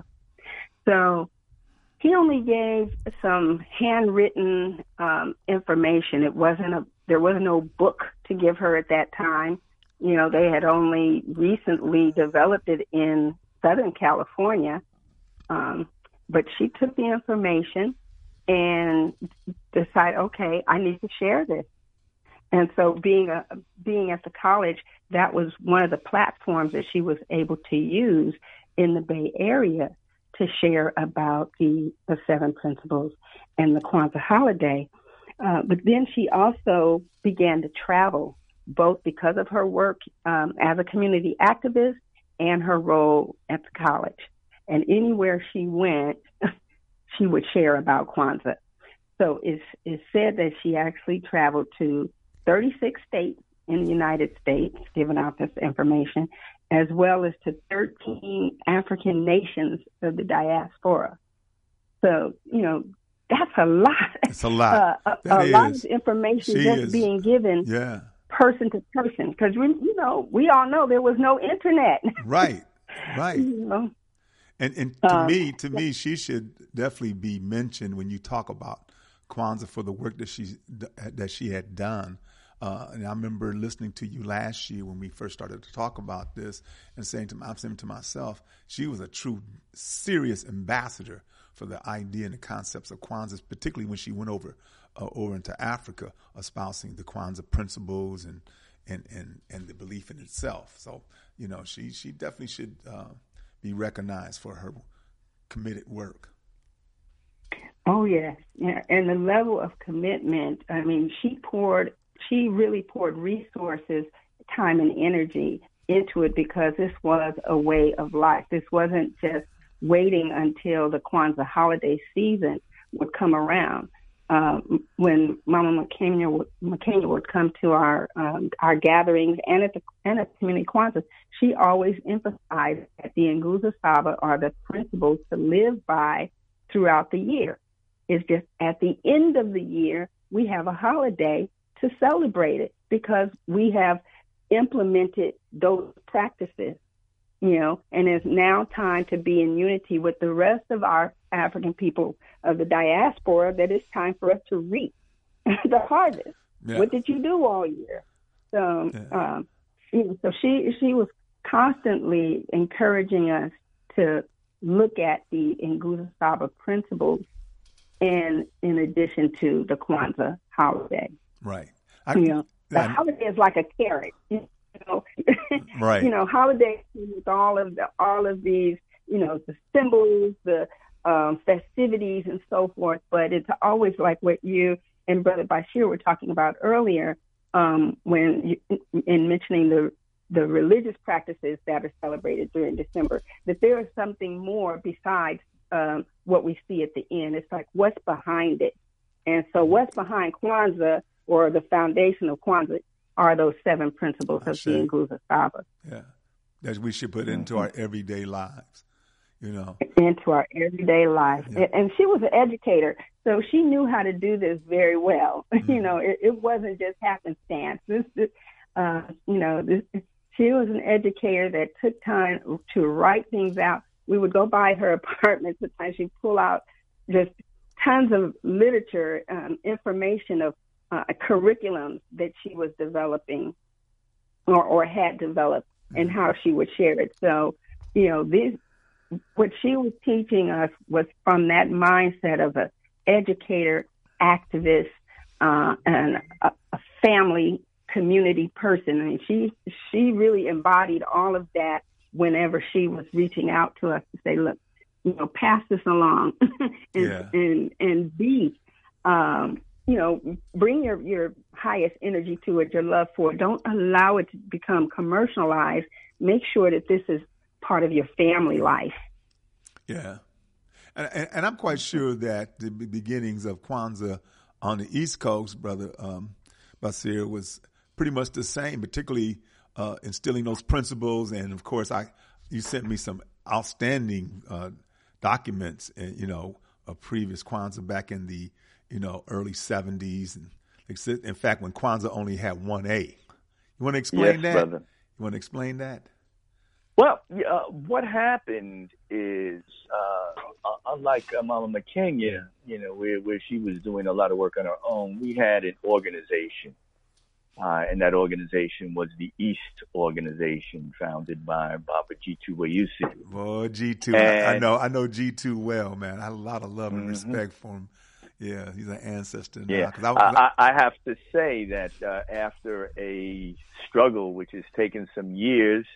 So he only gave some handwritten um, information. It wasn't a there was no book to give her at that time. You know, they had only recently developed it in Southern California, um, but she took the information and decided, okay, I need to share this. And so being a, being at the college, that was one of the platforms that she was able to use in the Bay Area to share about the, the seven principles and the Kwanzaa holiday. Uh, but then she also began to travel, both because of her work um, as a community activist and her role at the college. And anywhere she went, she would share about Kwanzaa. So it's, it's said that she actually traveled to thirty-six states in the United States, giving out this information, as well as to thirteen African nations of the diaspora. So, you know, that's a lot. It's a lot. Uh, a that a is. lot of information She just is. being given Yeah. person to person. Because, you know, we all know there was no internet. Right, right. You know? And and to Um, me, to me, she should definitely be mentioned when you talk about Kwanzaa for the work that she that she had done. Uh, and I remember listening to you last year when we first started to talk about this, and saying to I'm saying to myself, she was a true, serious ambassador for the idea and the concepts of Kwanzaa, particularly when she went over uh, over into Africa, espousing the Kwanzaa principles and and and and the belief in itself. So you know, she she definitely should uh, be recognized for her committed work. Oh, yes. Yeah. And the level of commitment, I mean, she poured, she really poured resources, time and energy into it because this was a way of life. This wasn't just waiting until the Kwanzaa holiday season would come around. Um, when Mama Makenya would, Makenya would come to our um, our gatherings and at the and at community Kwanzaa, she always emphasized that the Nguzo Saba are the principles to live by throughout the year. It's just at the end of the year, we have a holiday to celebrate it because we have implemented those practices, you know, and it's now time to be in unity with the rest of our African people of the diaspora that it's time for us to reap the harvest. Yeah. What did you do all year? So, Yeah. um, you know, so she, she was constantly encouraging us to look at the Nguzo Saba principles and in addition to the Kwanzaa holiday. Right. I, You know, the I- holiday is like a carrot. You know, Right. you know, holidays with all of the all of these, you know, the symbols, the um, festivities, and so forth. But it's always like what you and Brother Bashir were talking about earlier, um, when you, in mentioning the the religious practices that are celebrated during December. That there is something more besides um, what we see at the end. It's like what's behind it, and so what's behind Kwanzaa, or the foundation of Kwanzaa, are those seven principles of the Nguzo Saba. Yeah, that we should put into our everyday lives, you know. Into our everyday life. Yeah. And she was an educator, so she knew how to do this very well. Mm-hmm. You know, it, it wasn't just happenstance. This, this uh, you know, this, she was an educator that took time to write things out. We would go by her apartment. Sometimes she'd pull out just tons of literature, um, information of Uh, curriculums that she was developing or, or had developed and how she would share it. So, you know, this what she was teaching us was from that mindset of an educator, activist, uh, and a, a family community person. And she she really embodied all of that whenever she was reaching out to us to say, look, you know, pass this along and, Yeah. and and be, um, you know, bring your, your highest energy to it, your love for it. Don't allow it to become commercialized. Make sure that this is part of your family life. Yeah. And, and, and I'm quite sure that the beginnings of Kwanzaa on the East Coast, Brother um, Basir, was pretty much the same, particularly uh, instilling those principles. And, of course, I you sent me some outstanding uh, documents, and, you know, of previous Kwanzaa back in the, you know, early seventies. And in fact, when Kwanzaa only had one A. You want to explain yes, that? Brother. You want to explain that? Well, uh, what happened is, uh, unlike uh, Mama McKenya, you know, where, where she was doing a lot of work on her own, we had an organization, uh, and that organization was the East Organization, founded by Baba Jitu Wayusi. Boy, G two, I, I know, I know G two well, man. I have a lot of love and mm-hmm. respect for him. Yeah, he's an ancestor now. Yeah, 'Cause I, I, I have to say that uh, after a struggle, which has taken some years,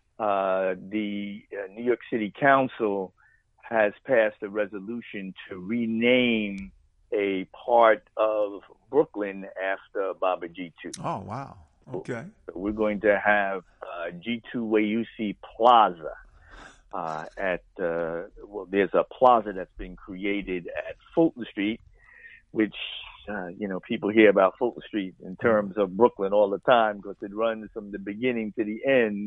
Uh, the uh, New York City Council has passed a resolution to rename a part of Brooklyn after Baba Jitu. Oh, wow. Okay. So we're going to have uh, Jitu Wayusi Plaza uh, at, uh, well, there's a plaza that's been created at Fulton Street, which, uh, you know, people hear about Fulton Street in terms of Brooklyn all the time because it runs from the beginning to the end.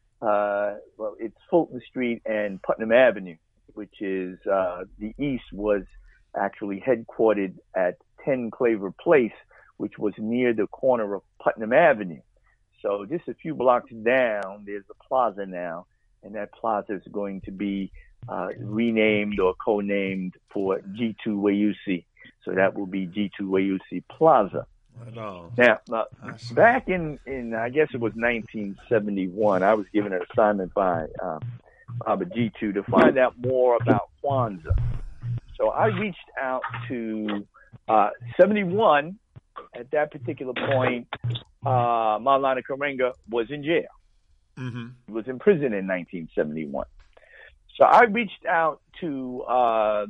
Uh, well, it's Fulton Street and Putnam Avenue, which is, uh, the East was actually headquartered at ten Claver Place, which was near the corner of Putnam Avenue. So just a few blocks down, there's a plaza now, and that plaza is going to be, uh, renamed or co-named for Jitu Wayusi. So that will be Jitu Wayusi Plaza. Now, uh, back in, in, I guess it was nineteen seventy-one, I was given an assignment by uh, Baba Jitu to find out more about Kwanzaa. So I reached out to uh, seventy-one. At that particular point, uh, Maulana Karenga was in jail. Mm-hmm. He was in prison in nineteen seventy-one. So I reached out to uh,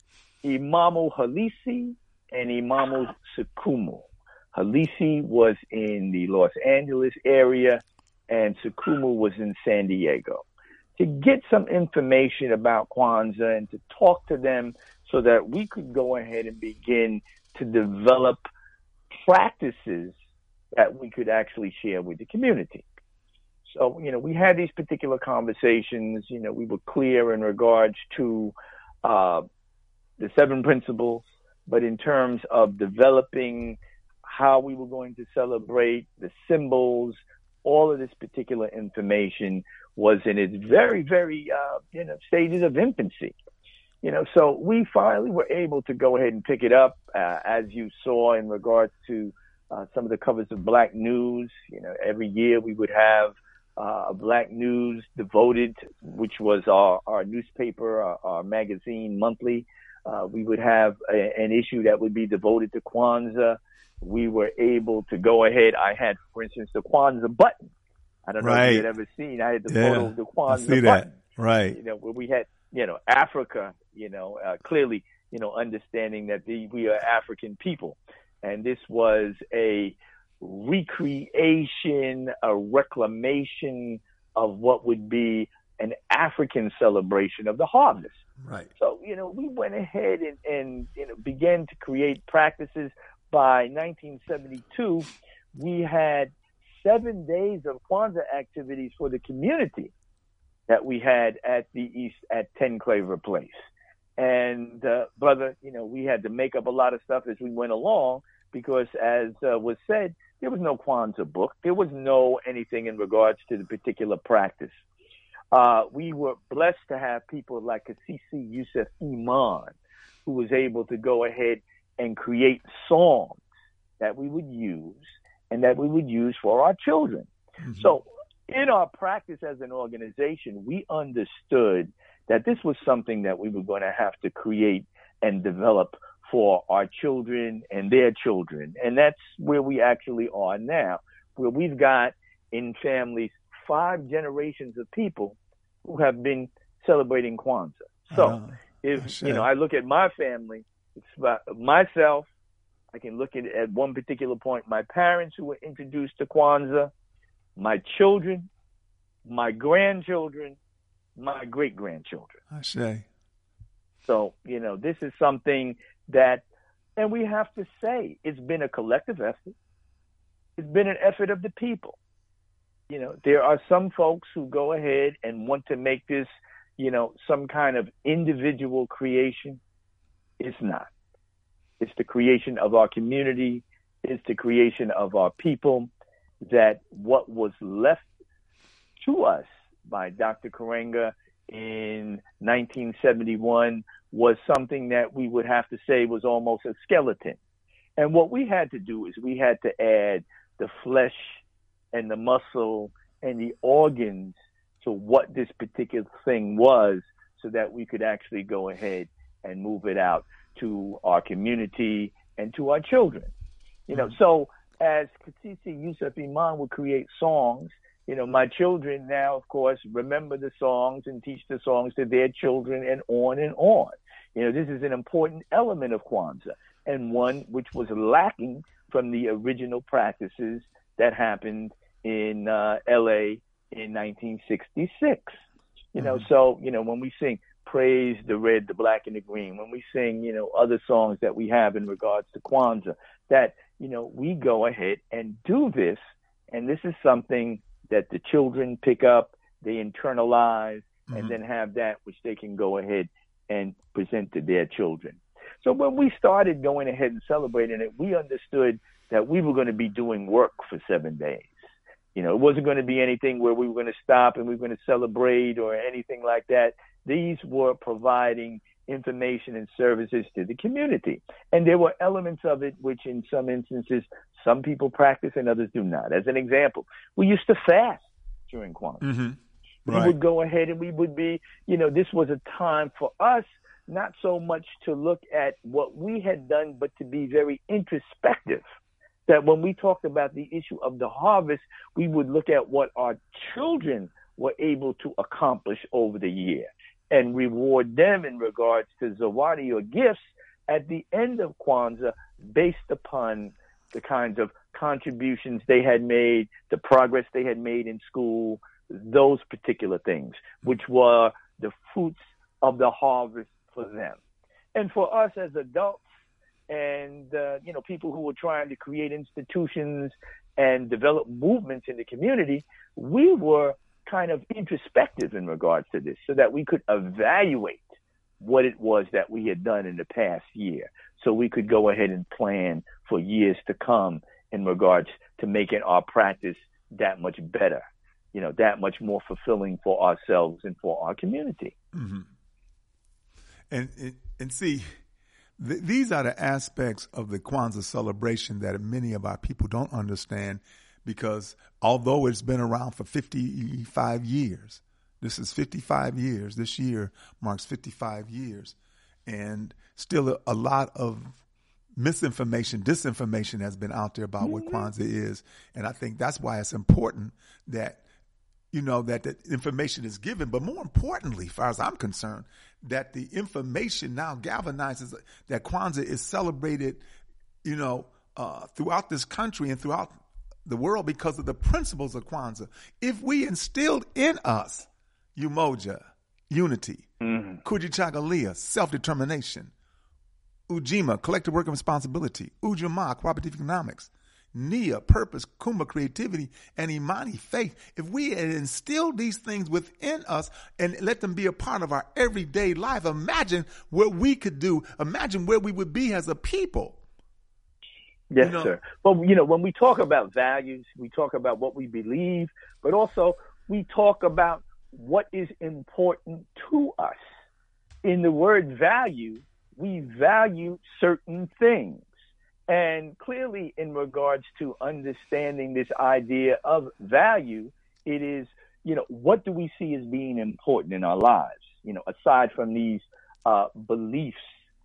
Imamu Halisi and Imamu Sukumu. Halisi was in the Los Angeles area, and Sukumu was in San Diego, to get some information about Kwanzaa and to talk to them so that we could go ahead and begin to develop practices that we could actually share with the community. So, you know, we had these particular conversations. You know, we were clear in regards to uh, the seven principles, but in terms of developing how we were going to celebrate, the symbols, all of this particular information was in its very, very, uh, you know, stages of infancy. You know, so we finally were able to go ahead and pick it up, uh, as you saw in regards to uh, some of the covers of Black News. You know, every year we would have uh, a Black News devoted, which was our, our newspaper, our, our magazine monthly. Uh, we would have a, an issue that would be devoted to Kwanzaa. We were able to go ahead. I had, for instance, the Kwanzaa button. I don't know right. if you had ever seen. I had the yeah. photo of the Kwanzaa I see button. That. Right. You know, where we had, you know, Africa, you know, uh, clearly, you know, understanding that the, we are African people. And this was a recreation, a reclamation of what would be an African celebration of the harvest. Right. So, you know, we went ahead and, and you know, began to create practices. By nineteen seventy-two, we had seven days of Kwanzaa activities for the community that we had at the East at ten Claver Place. And, uh, brother, you know, we had to make up a lot of stuff as we went along because, as uh, was said, there was no Kwanzaa book. There was no anything in regards to the particular practice. Uh, we were blessed to have people like Kasisi Yusuf Iman, who was able to go ahead and create songs that we would use and that we would use for our children. Mm-hmm. So in our practice as an organization, we understood that this was something that we were going to have to create and develop for our children and their children. And that's where we actually are now, where we've got in families five generations of people who have been celebrating Kwanzaa. So uh, if, you know, I look at my family, it's about myself. I can look at at one particular point, my parents who were introduced to Kwanzaa, my children, my grandchildren, my great-grandchildren. I say. So, you know, this is something that, and we have to say, it's been a collective effort. It's been an effort of the people. You know, there are some folks who go ahead and want to make this, you know, some kind of individual creation. It's not. It's the creation of our community. It's the creation of our people, that what was left to us by Doctor Karenga in nineteen seventy-one was something that we would have to say was almost a skeleton. And what we had to do is we had to add the flesh and the muscle and the organs to what this particular thing was, so that we could actually go ahead and move it out to our community and to our children. You know, so as Katisi Yusuf Iman would create songs, you know, my children now, of course, remember the songs and teach the songs to their children, and on and on. You know, this is an important element of Kwanzaa, and one which was lacking from the original practices that happened in uh, L A in nineteen sixty-six. You know, mm-hmm. so, you know, when we sing Praise the Red, the Black, and the Green, when we sing, you know, other songs that we have in regards to Kwanzaa, that, you know, we go ahead and do this, and this is something that the children pick up, they internalize, mm-hmm. and then have that which they can go ahead and present to their children. So when we started going ahead and celebrating it, we understood that we were going to be doing work for seven days. You know, it wasn't going to be anything where we were going to stop and we were going to celebrate or anything like that. These were providing information and services to the community. And there were elements of it which in some instances, some people practice and others do not. As an example, we used to fast during Kwanzaa. Mm-hmm. Right. We would go ahead and we would be, you know, this was a time for us not so much to look at what we had done, but to be very introspective. That when we talked about the issue of the harvest, we would look at what our children were able to accomplish over the year and reward them in regards to zawadi or gifts at the end of Kwanzaa based upon the kinds of contributions they had made, the progress they had made in school, those particular things, which were the fruits of the harvest for them. And for us as adults, and, uh, you know, people who were trying to create institutions and develop movements in the community, we were kind of introspective in regards to this so that we could evaluate what it was that we had done in the past year, so we could go ahead and plan for years to come in regards to making our practice that much better, you know, that much more fulfilling for ourselves and for our community. Mm-hmm. And, and, and see, th- these are the aspects of the Kwanzaa celebration that many of our people don't understand, because although it's been around for fifty-five years, this is fifty-five years, this year marks fifty-five years, and still a, a lot of misinformation, disinformation has been out there about mm-hmm. what Kwanzaa is. And I think that's why it's important that, you know, that the information is given, but more importantly, as far as I'm concerned, that the information now galvanizes that Kwanzaa is celebrated, you know, uh, throughout this country and throughout the world because of the principles of Kwanzaa. If we instilled in us Umoja, unity, mm-hmm. Kujichagulia, self-determination, Ujima, collective work and responsibility, Ujamaa, cooperative economics, Nia, purpose, Kuma, creativity, and Imani, faith. If we had instilled these things within us and let them be a part of our everyday life, imagine what we could do. Imagine where we would be as a people. Yes, you know? sir. Well, you know, when we talk about values, we talk about what we believe, but also we talk about what is important to us. In the word value, we value certain things. And clearly, in regards to understanding this idea of value, it is, you know, what do we see as being important in our lives? you know, aside from these uh, beliefs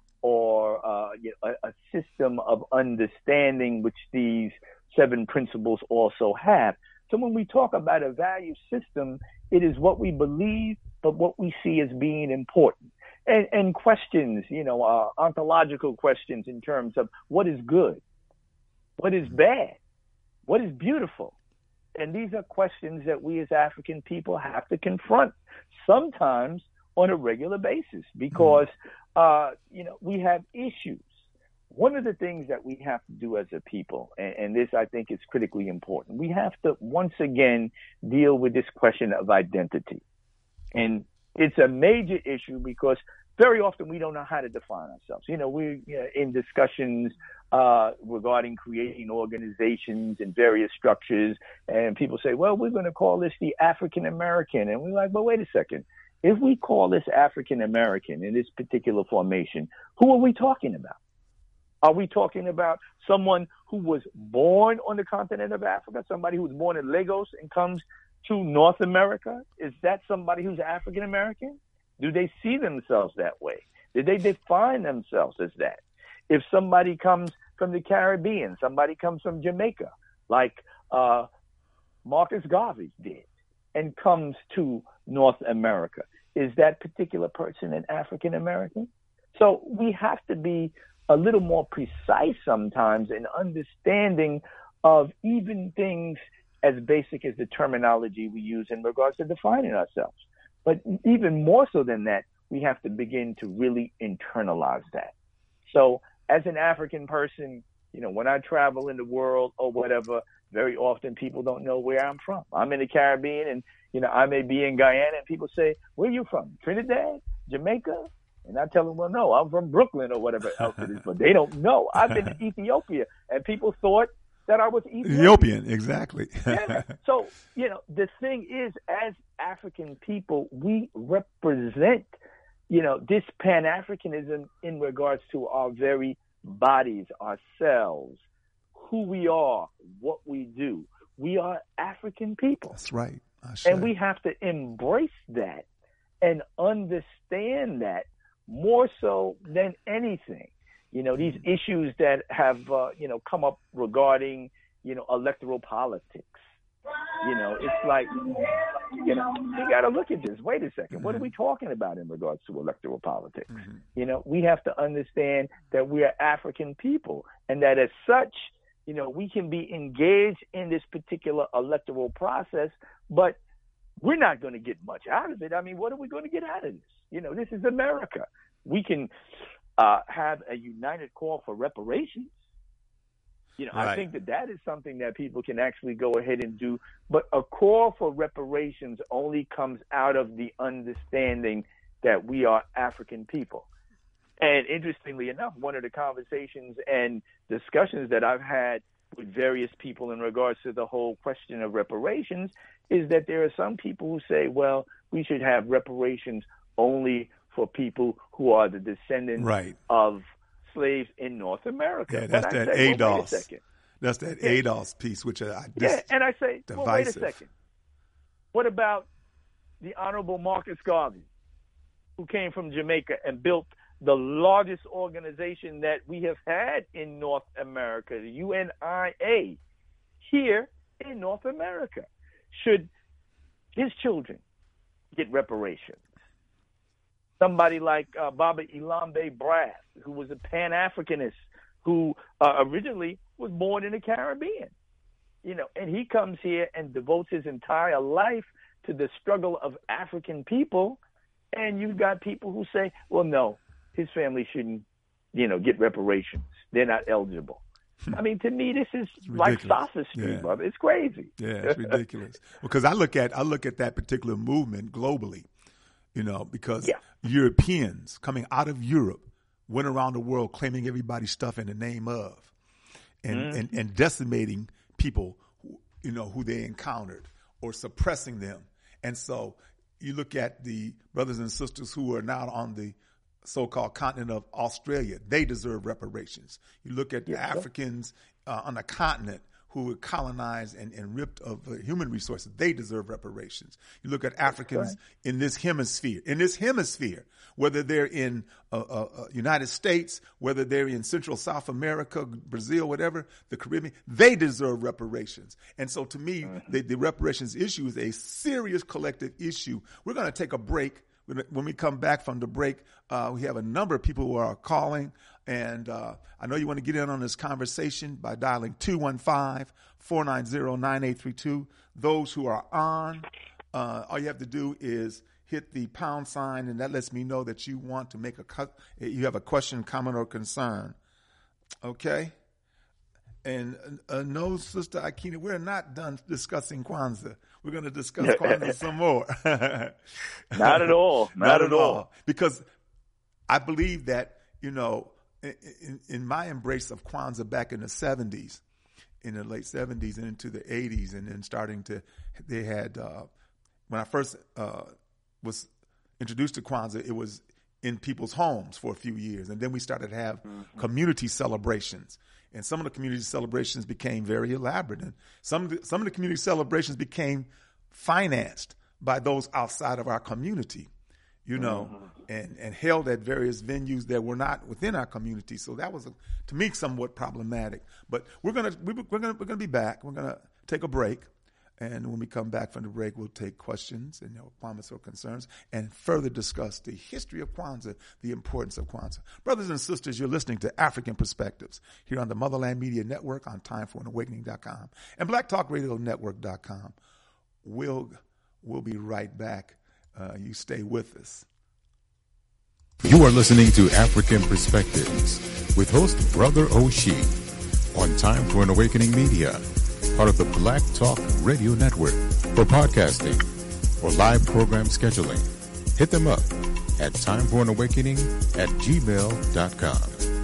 or uh, you know, a, a system of understanding which these seven principles also have. So when we talk about a value system, it is what we believe, but what we see as being important. And, and questions, you know, uh, ontological questions in terms of what is good, what is bad, what is beautiful. And these are questions that we as African people have to confront sometimes on a regular basis because, uh, you know, we have issues. One of the things that we have to do as a people, and, and this I think is critically important, we have to once again deal with this question of identity. And it's a major issue because very often we don't know how to define ourselves. You know, we're you know, in discussions uh, regarding creating organizations and various structures, and people say, well, we're going to call this the African American. And we're like, well, wait a second. If we call this African American in this particular formation, who are we talking about? Are we talking about someone who was born on the continent of Africa, somebody who was born in Lagos and comes to North America? Is that somebody who's African American? Do they see themselves that way? Did they define themselves as that? If somebody comes from the Caribbean, somebody comes from Jamaica, like uh, Marcus Garvey did, and comes to North America, is that particular person an African American? So we have to be a little more precise sometimes in understanding of even things as basic as the terminology we use in regards to defining ourselves. But even more so than that, we have to begin to really internalize that. So as an African person, you know, when I travel in the world or whatever, very often people don't know where I'm from. I'm in the Caribbean and, you know, I may be in Guyana and people say, where are you from? Trinidad? Jamaica? And I tell them, well, no, I'm from Brooklyn or whatever else it is, but they don't know. I've been to Ethiopia and people thought that I was Ethiopian. Ethiopian, exactly. Yeah. So, you know, the thing is, as African people, we represent, you know, this Pan-Africanism in regards to our very bodies, ourselves, who we are, what we do. We are African people. That's right. And we have to embrace that and understand that more so than anything. You know, these issues that have, uh, you know, come up regarding, you know, electoral politics. You know, it's like, you know, you got to look at this. Wait a second. Mm-hmm. What are we talking about in regards to electoral politics? Mm-hmm. You know, we have to understand that we are African people and that as such, you know, we can be engaged in this particular electoral process, but we're not going to get much out of it. I mean, what are we going to get out of this? You know, this is America. We can uh, have a united call for reparations. You know, right. I think that that is something that people can actually go ahead and do. But a call for reparations only comes out of the understanding that we are African people. And interestingly enough, one of the conversations and discussions that I've had with various people in regards to the whole question of reparations is that there are some people who say, well, we should have reparations only for people who are the descendants right. of slaves in North America. Yeah, that's that say, A D O S. Well, that's that yeah. A D O S piece, which I yeah, and I say, divisive. well, wait a second. What about the Honorable Marcus Garvey, who came from Jamaica and built the largest organization that we have had in North America, the U N I A, here in North America? Should his children get reparations? Somebody like uh, Baba Ilambe Brass, who was a Pan-Africanist, who uh, originally was born in the Caribbean, you know, and he comes here and devotes his entire life to the struggle of African people, and you've got people who say, well, no, his family shouldn't, you know, get reparations. They're not eligible. I mean, to me, this is like sophistry, yeah. brother. It's crazy. Yeah, it's ridiculous. Because I look at I look at that particular movement globally, you know, because yeah. Europeans coming out of Europe went around the world claiming everybody's stuff in the name of, and mm-hmm. and, and decimating people, who, you know, who they encountered or suppressing them. And so you look at the brothers and sisters who are now on the so-called continent of Australia, they deserve reparations. You look at the yeah, Africans uh, on the continent who were colonized and, and ripped of uh, human resources, they deserve reparations. You look at Africans right. in this hemisphere, in this hemisphere, whether they're in uh, uh, uh, United States, whether they're in Central South America, Brazil, whatever, the Caribbean, they deserve reparations. And so to me, mm-hmm. the, the reparations issue is a serious collective issue. We're going to take a break. When we come back from the break, uh, we have a number of people who are calling. And uh, I know you want to get in on this conversation by dialing two one five, four nine zero, nine eight three two. Those who are on, uh, all you have to do is hit the pound sign, and that lets me know that you want to make a cut. You have a question, comment, or concern. Okay? And uh, no, Sister Akina, we're not done discussing Kwanzaa. We're going to discuss Kwanzaa some more. Not at all. Not, not at all. all. Because I believe that, you know, in, in my embrace of Kwanzaa back in the seventies, in the late seventies and into the eighties, and then starting to, they had, uh, when I first uh, was introduced to Kwanzaa, it was in people's homes for a few years. And then we started to have mm-hmm. community celebrations. And some of the community celebrations became very elaborate. And some of the, some of the community celebrations became financed by those outside of our community, you know, mm-hmm. and, and held at various venues that were not within our community. So that was, to me, somewhat problematic. But we're gonna we're gonna we're gonna be back. We're gonna take a break, and when we come back from the break, we'll take questions and, you know, comments or concerns, and further discuss the history of Kwanzaa, the importance of Kwanzaa. Brothers and sisters, you're listening to African Perspectives here on the Motherland Media Network on time for an awakening dot com and black talk radio network dot com. We'll we'll be right back. Uh, you stay with us. You are listening to African Perspectives with host Brother Oshie on Time for an Awakening Media, part of the Black Talk Radio Network. For podcasting or live program scheduling, hit them up at time for an awakening at gmail dot com.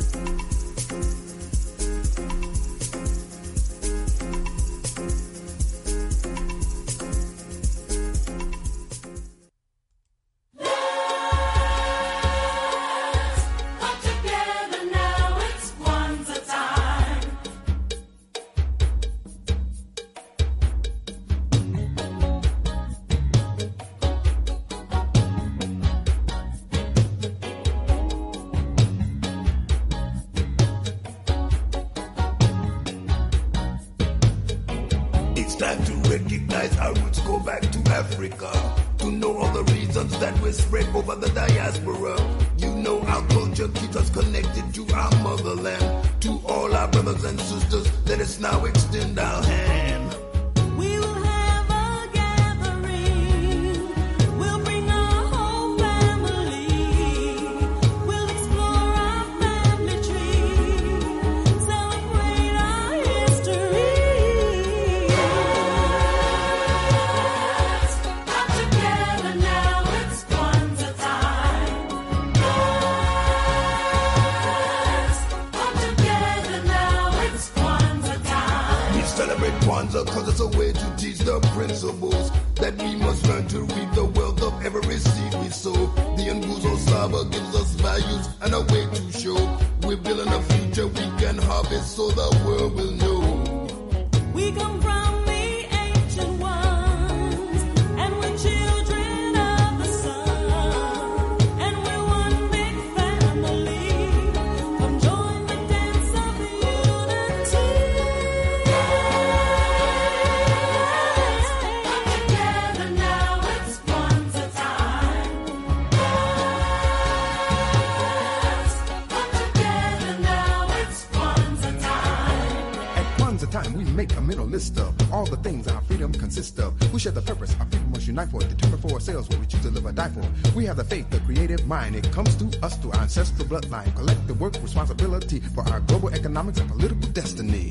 It comes to us through our ancestral bloodline. Collective work responsibility for our global economics and political destiny.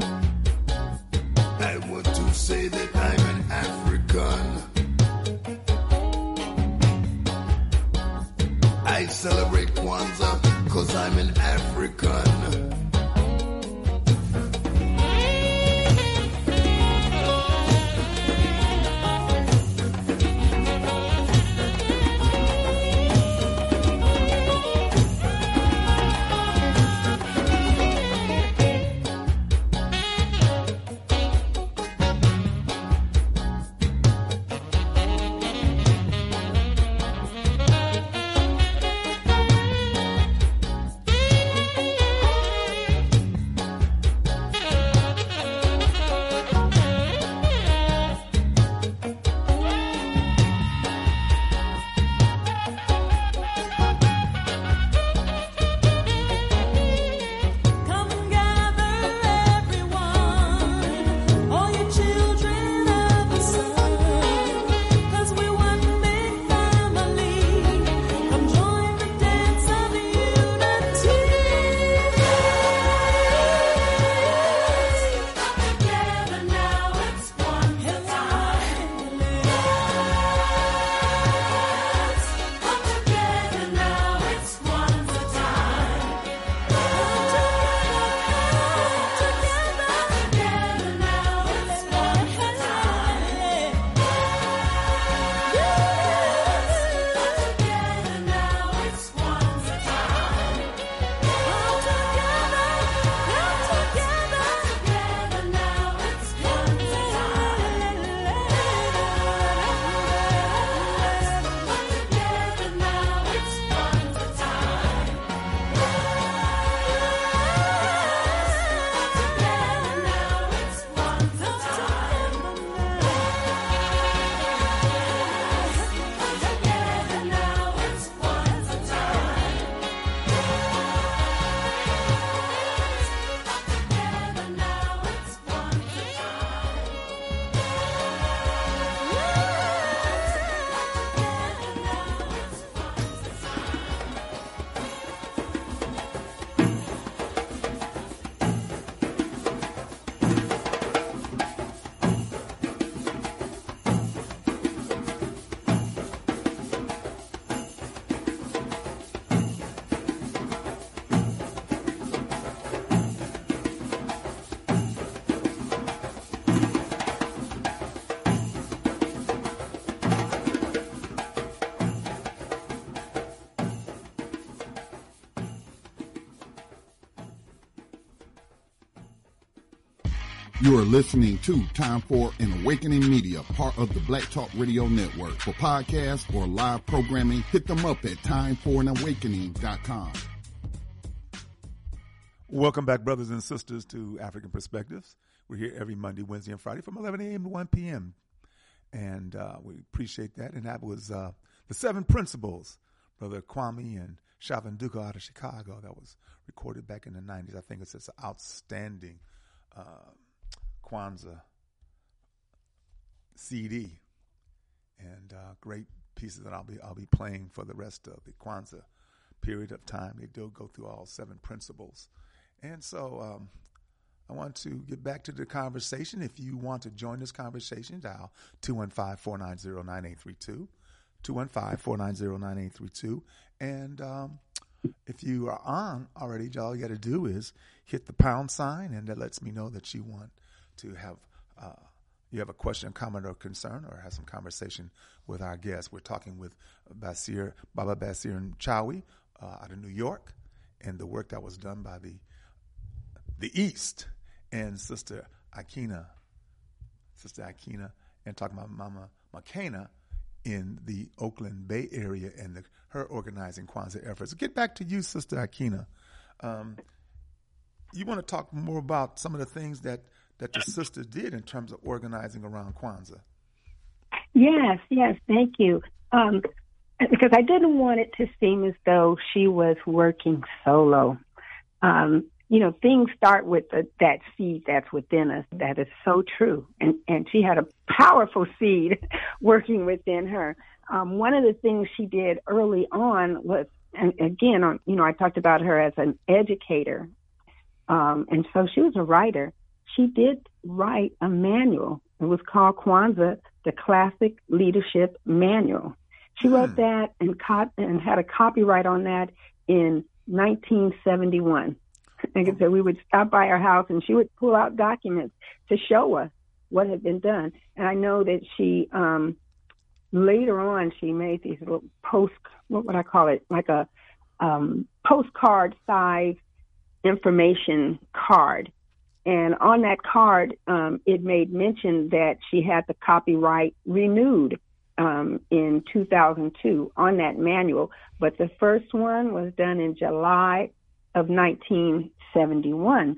I want to say that I'm an African. I celebrate Kwanzaa because I'm an African. You are listening to Time for an Awakening Media, part of the Black Talk Radio Network. For podcasts or live programming, hit them up at time for an awakening dot com. Welcome back, brothers and sisters, to African Perspectives. We're here every Monday, Wednesday, and Friday from eleven a.m. to one p.m. And uh, we appreciate that. And that was uh, the Seven Principles, Brother Kwame and Shavin Duka out of Chicago. That was recorded back in the nineties. I think it's an outstanding uh, Kwanzaa C D, and uh, great pieces that I'll be I'll be playing for the rest of the Kwanzaa period of time. They do go through all seven principles, and so um, I want to get back to the conversation. If you want to join this conversation, dial two one five, four nine zero, nine eight three two, two one five, four nine zero, nine eight three two, and um, if you are on already, all you got to do is hit the pound sign, and that lets me know that you want to have uh, you have a question, comment, or concern, or have some conversation with our guests. We're talking with Basir, Baba Basir Chawi uh, out of New York, and the work that was done by the the East, and Sister Akina, Sister Akina, and talking about Mama Makena in the Oakland Bay Area and the, her organizing Kwanzaa efforts. Get back to you, Sister Akina. Um, you want to talk more about some of the things that that the sister did in terms of organizing around Kwanzaa? Yes, yes, thank you. Um, because I didn't want it to seem as though she was working solo. Um, you know, things start with the, that seed that's within us. That is so true. And, and she had a powerful seed working within her. Um, one of the things she did early on was, and again, on, you know, I talked about her as an educator. Um, and so she was a writer. She did write a manual. It was called Kwanzaa, the Classic Leadership Manual. She wrote hmm. that and, co- and had a copyright on that in nineteen seventy-one. Like I said, we would stop by her house and she would pull out documents to show us what had been done. And I know that she, um, later on, she made these little post, what would I call it? Like a um, postcard size information card. And on that card, um, it made mention that she had the copyright renewed um, in two thousand two on that manual. But the first one was done in July of nineteen seventy-one.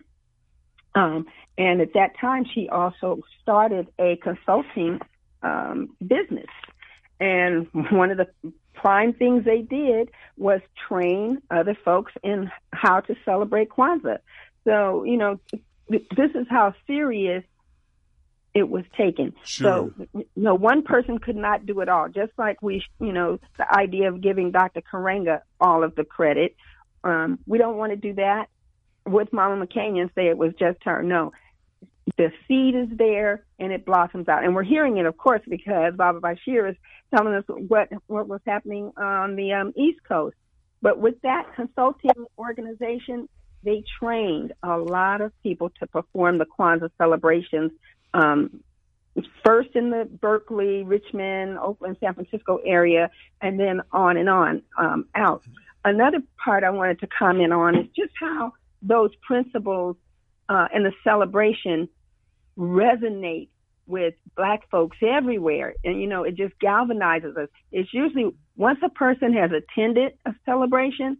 Um, and at that time, she also started a consulting um, business. And one of the prime things they did was train other folks in how to celebrate Kwanzaa. So, you know, this is how serious it was taken. Sure. So, you know, one person could not do it all. Just like we, you know, the idea of giving Doctor Karenga all of the credit. Um, we don't want to do that with Mama Makena and say it was just her. No, the seed is there and it blossoms out. And we're hearing it, of course, because Baba Bashir is telling us what, what was happening on the um, East Coast. But with that consulting organization, they trained a lot of people to perform the Kwanzaa celebrations, um, first in the Berkeley, Richmond, Oakland, San Francisco area, and then on and on um, out. Another part I wanted to comment on is just how those principles uh, and the celebration resonate with Black folks everywhere. And, you know, it just galvanizes us. It's usually once a person has attended a celebration,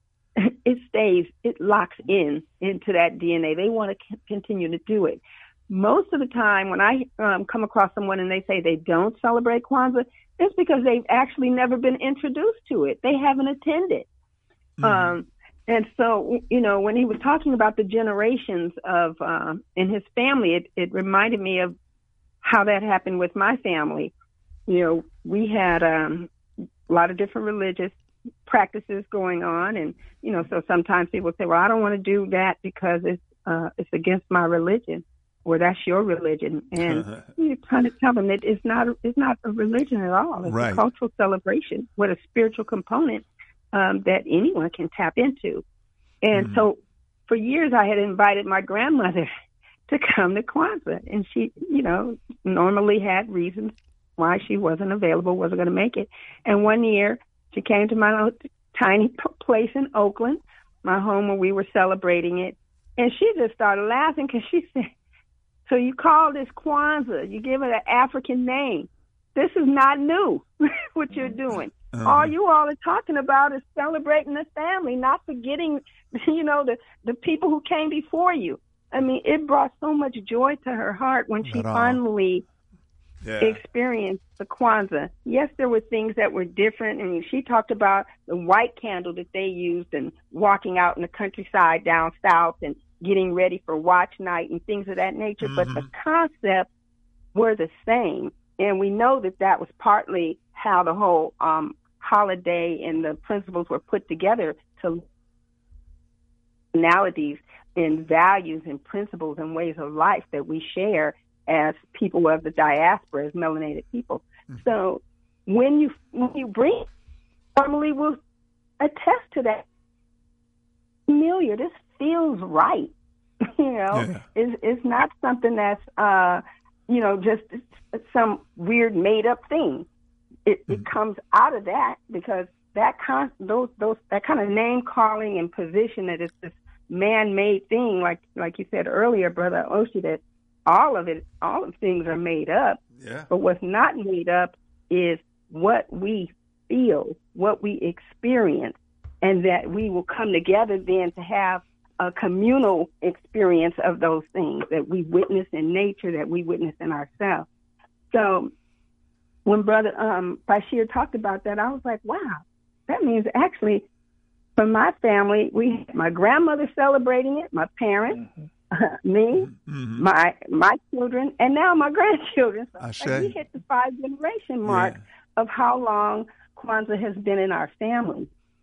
it stays, it locks in into that D N A. They want to c- continue to do it. Most of the time when I um, come across someone and they say they don't celebrate Kwanzaa, it's because they've actually never been introduced to it. They haven't attended. Mm-hmm. Um, and so, you know, when he was talking about the generations of uh, in his family, it, it reminded me of how that happened with my family. You know, we had um, a lot of different religious practices going on, and you know, so sometimes people say, well, I don't want to do that because it's uh it's against my religion, or that's your religion. And you're trying to tell them that it's not it's not a religion at all. It's right. a cultural celebration with a spiritual component um that anyone can tap into. And mm. so for years I had invited my grandmother to come to Kwanzaa, and she, you know, normally had reasons why she wasn't available, wasn't going to make it. And one year she came to my own tiny place in Oakland, my home where we were celebrating it. And she just started laughing because she said, So you call this Kwanzaa. You give it an African name. This is not new, what you're doing. Uh-huh. All you all are talking about is celebrating the family, not forgetting, you know, the, the people who came before you. I mean, it brought so much joy to her heart when she finally yeah. experienced the Kwanzaa. Yes, there were things that were different, and she talked about the white candle that they used and walking out in the countryside down south and getting ready for watch night and things of that nature. Mm-hmm. But the concepts were the same, and we know that that was partly how the whole um, holiday and the principles were put together to personalities and values and principles and ways of life that we share as people of the diaspora, as melanated people. Mm-hmm. So when you when you bring, normally will attest to that. Familiar, this feels right. you know, yeah. it's, it's not something that's, uh, you know, just some weird made up thing. It, mm-hmm. it comes out of that because that con- those those that kind of name calling and position that it's this man-made thing, like like you said earlier, Brother Oshi, that all of it, all of things are made up. Yeah. But what's not made up is what we feel, what we experience, and that we will come together then to have a communal experience of those things that we witness in nature, that we witness in ourselves. So when Brother um, Bashir talked about that, I was like, wow, that means actually for my family, we had my grandmother celebrating it, my parents, mm-hmm. uh, me, mm-hmm. my my children, and now my grandchildren. So like we hit the five generation mark yeah. of how long Kwanzaa has been in our family.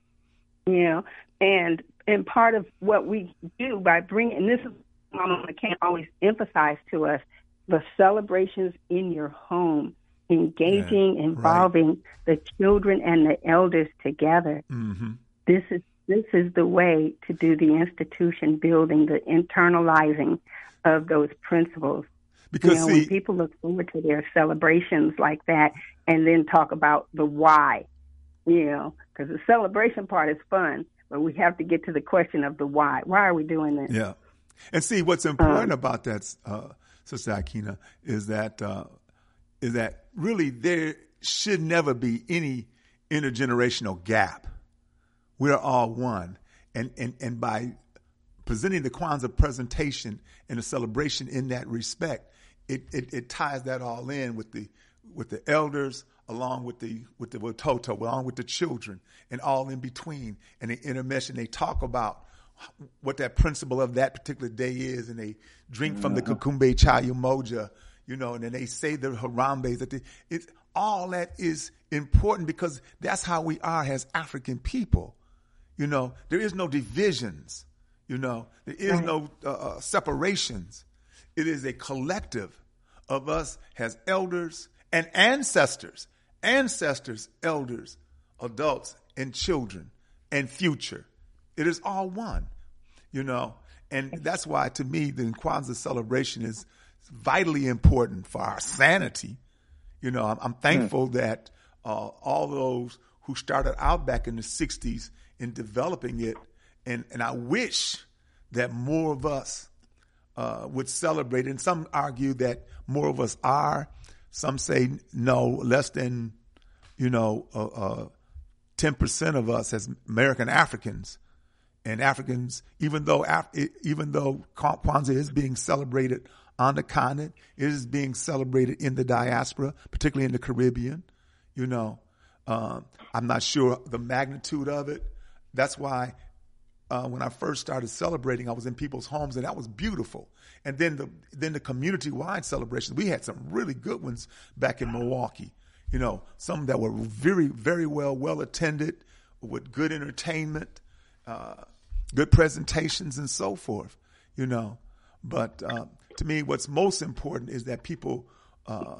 You know, and and part of what we do by bringing, and this is Mama McCain always emphasize to us, the celebrations in your home, engaging, yeah, involving right. the children and the elders together. Mm-hmm. This is this is the way to do the institution building, the internalizing of those principles. Because you know, see, when people look forward to their celebrations like that, and then talk about the why, you know, because the celebration part is fun, but we have to get to the question of the why. Why are we doing this? Yeah, and see what's important um, about that, uh, Sister Akina, is that uh, is that really there should never be any intergenerational gap. We're all one. And, and, and by presenting the Kwanzaa presentation and the celebration in that respect, it, it, it ties that all in with the with the elders, along with the with the watoto, along with the children, and all in between. And they intermesh and they talk about what that principle of that particular day is, and they drink from the Kukumbe Chaya Moja, you know, and then they say the Harambes. That they, it's all that is important because that's how we are as African people. You know, there is no divisions. You know, there is right. no uh, uh, separations. It is a collective of us as elders and ancestors, ancestors, elders, adults, and children, and future. It is all one, you know, and that's why, to me, the Kwanzaa celebration is vitally important for our sanity. You know, I'm, I'm thankful mm. that uh, all those who started out back in the sixties in developing it, and, and I wish that more of us uh, would celebrate. And some argue that more of us are. Some say no, less than, you know, uh, uh, ten percent of us as American Africans. And Africans, even though even though Kwanzaa is being celebrated on the continent, it is being celebrated in the diaspora, particularly in the Caribbean. You know, um, I'm not sure the magnitude of it. That's why uh, when I first started celebrating, I was in people's homes, and that was beautiful. And then the then the community-wide celebrations, we had some really good ones back in Milwaukee. You know, some that were very, very well, well attended with good entertainment. Uh, good presentations and so forth, you know. But uh, to me, what's most important is that people uh,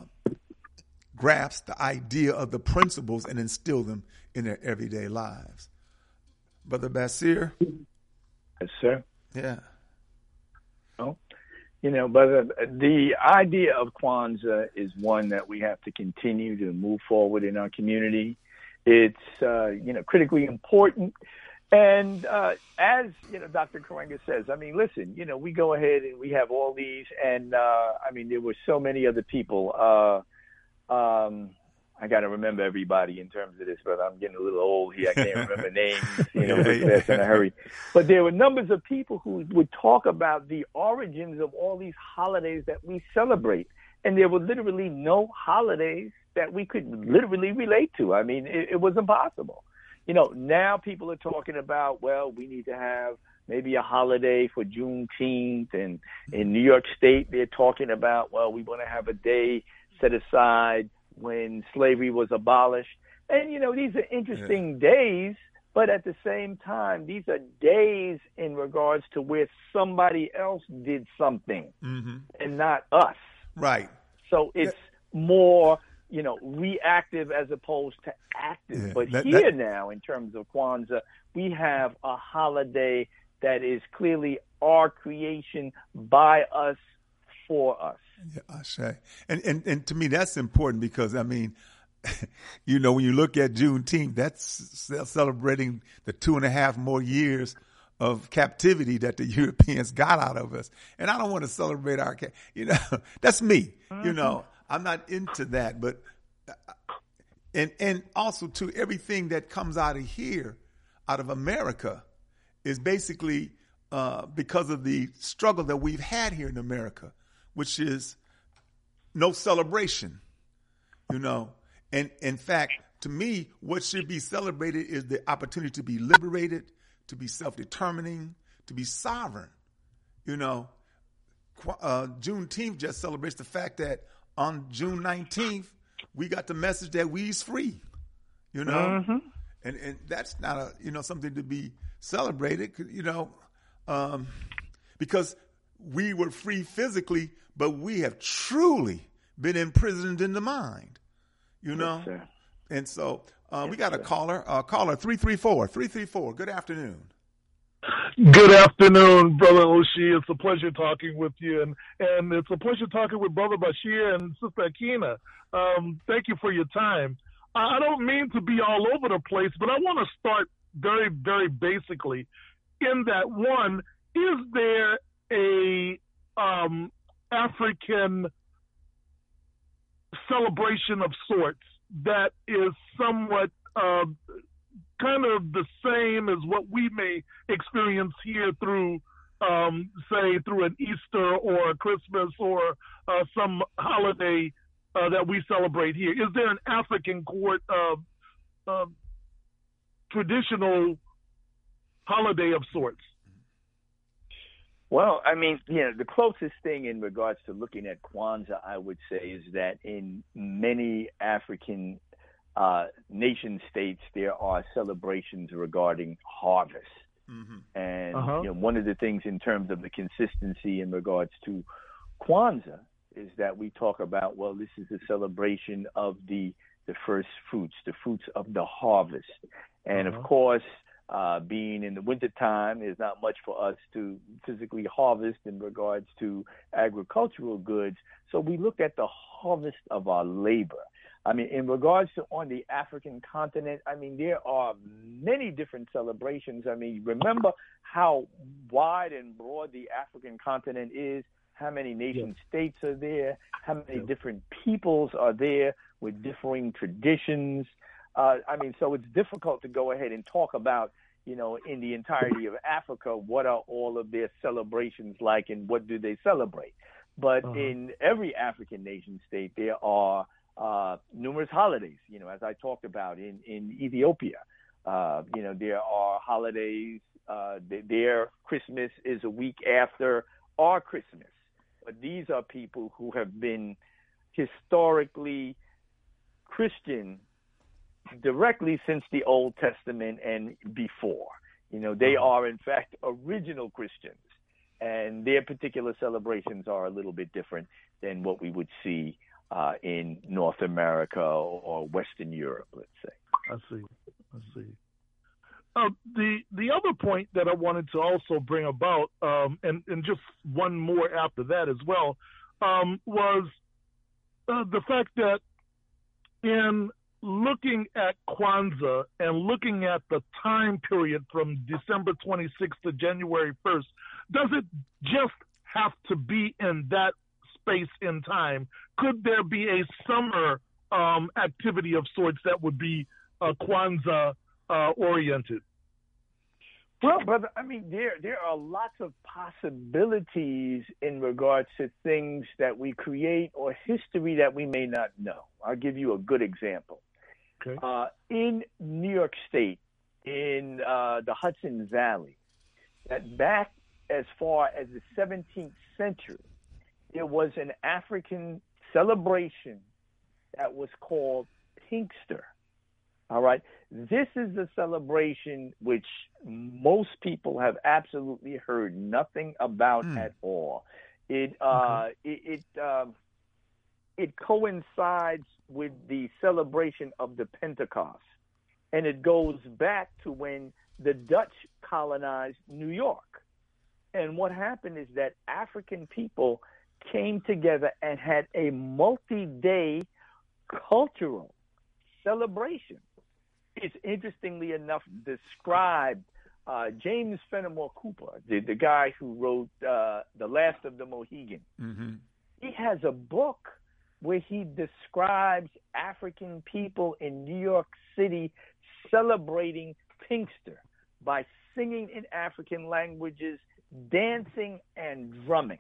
grasp the idea of the principles and instill them in their everyday lives. Brother Bashir? Yes, sir. Yeah. Well, you know, brother, the idea of Kwanzaa is one that we have to continue to move forward in our community. It's, uh, you know, critically important. And uh, as you know, Doctor Karenga says, I mean, listen, you know, we go ahead and we have all these, and uh, I mean, there were so many other people. Uh, um, I got to remember everybody in terms of this, but I'm getting a little old here. I can't remember names, you know, real fast in a hurry. But there were numbers of people who would talk about the origins of all these holidays that we celebrate, and there were literally no holidays that we could literally relate to. I mean, it, it was impossible. You know, now people are talking about, well, we need to have maybe a holiday for Juneteenth. And in New York State, they're talking about, well, we want to have a day set aside when slavery was abolished. And, you know, these are interesting yeah. days, but at the same time, these are days in regards to where somebody else did something mm-hmm. and not us. Right. So it's yeah. more, you know, reactive as opposed to active. Yeah, but that, here that, now, in terms of Kwanzaa, we have a holiday that is clearly our creation by us, for us. Yeah, I say. And, and and to me, that's important because, I mean, you know, when you look at Juneteenth, that's celebrating the two and a half more years of captivity that the Europeans got out of us. And I don't want to celebrate our, you know, that's me, mm-hmm. you know. I'm not into that, but and and also too, everything that comes out of here, out of America, is basically uh, because of the struggle that we've had here in America, which is no celebration, you know. And in fact, to me, what should be celebrated is the opportunity to be liberated, to be self-determining, to be sovereign, you know. Uh, Juneteenth just celebrates the fact that on June nineteenth, we got the message that we's free, you know, mm-hmm. and and that's not a you know something to be celebrated, you know, um, because we were free physically, but we have truly been imprisoned in the mind, you know, yes, and so uh, yes, we got a sir. caller, uh, caller three three four, three three four. Good afternoon. Good afternoon, Brother Oshie. It's a pleasure talking with you, and, and it's a pleasure talking with Brother Bashir and Sister Akina. Um, thank you for your time. I don't mean to be all over the place, but I want to start very, very basically in that, one, is there a um, African celebration of sorts that is somewhat uh, kind of the same as what we may experience here through, um, say, through an Easter or a Christmas or uh, some holiday uh, that we celebrate here? Is there an African court uh, uh, traditional holiday of sorts? Well, I mean, you know, the closest thing in regards to looking at Kwanzaa, I would say, is that in many African Uh, nation states, there are celebrations regarding harvest. Mm-hmm. And uh-huh. you know, one of the things in terms of the consistency in regards to Kwanzaa is that we talk about, well, this is a celebration of the, the first fruits, the fruits of the harvest. And uh-huh. of course, uh, being in the wintertime, there's not much for us to physically harvest in regards to agricultural goods. So we look at the harvest of our labor. I mean, in regards to on the African continent, I mean, there are many different celebrations. I mean, remember how wide and broad the African continent is, how many nation yeah. states are there, how many yeah. different peoples are there with differing traditions. Uh, I mean, so it's difficult to go ahead and talk about, you know, in the entirety of Africa, what are all of their celebrations like and what do they celebrate? But uh-huh. in every African nation state, there are Uh, numerous holidays, you know, as I talked about in, in Ethiopia. Uh, you know, there are holidays, uh, their Christmas is a week after our Christmas. But these are people who have been historically Christian directly since the Old Testament and before. You know, they are, in fact, original Christians. And their particular celebrations are a little bit different than what we would see Uh, in North America or Western Europe, let's say. I see. I see. Uh, the the other point that I wanted to also bring about, um, and, and just one more after that as well, um, was uh, the fact that in looking at Kwanzaa and looking at the time period from December twenty-sixth to January first, does it just have to be in that space in time? Could there be a summer um, activity of sorts that would be uh, Kwanzaa uh, oriented? Well, brother, I mean, there there are lots of possibilities in regards to things that we create or history that we may not know. I'll give you a good example. Okay. Uh, in New York State, in uh, the Hudson Valley, that back as far as the seventeenth century, there was an African celebration that was called Pinkster. All right. This is a celebration which most people have absolutely heard nothing about mm. at all. It uh, okay. it it, um, it coincides with the celebration of the Pentecost, and it goes back to when the Dutch colonized New York. And what happened is that African people came together and had a multi-day cultural celebration. It's interestingly enough described. Uh, James Fenimore Cooper, the, the guy who wrote uh, The Last of the Mohegans, mm-hmm. he has a book where he describes African people in New York City celebrating Pinkster by singing in African languages, dancing, and drumming.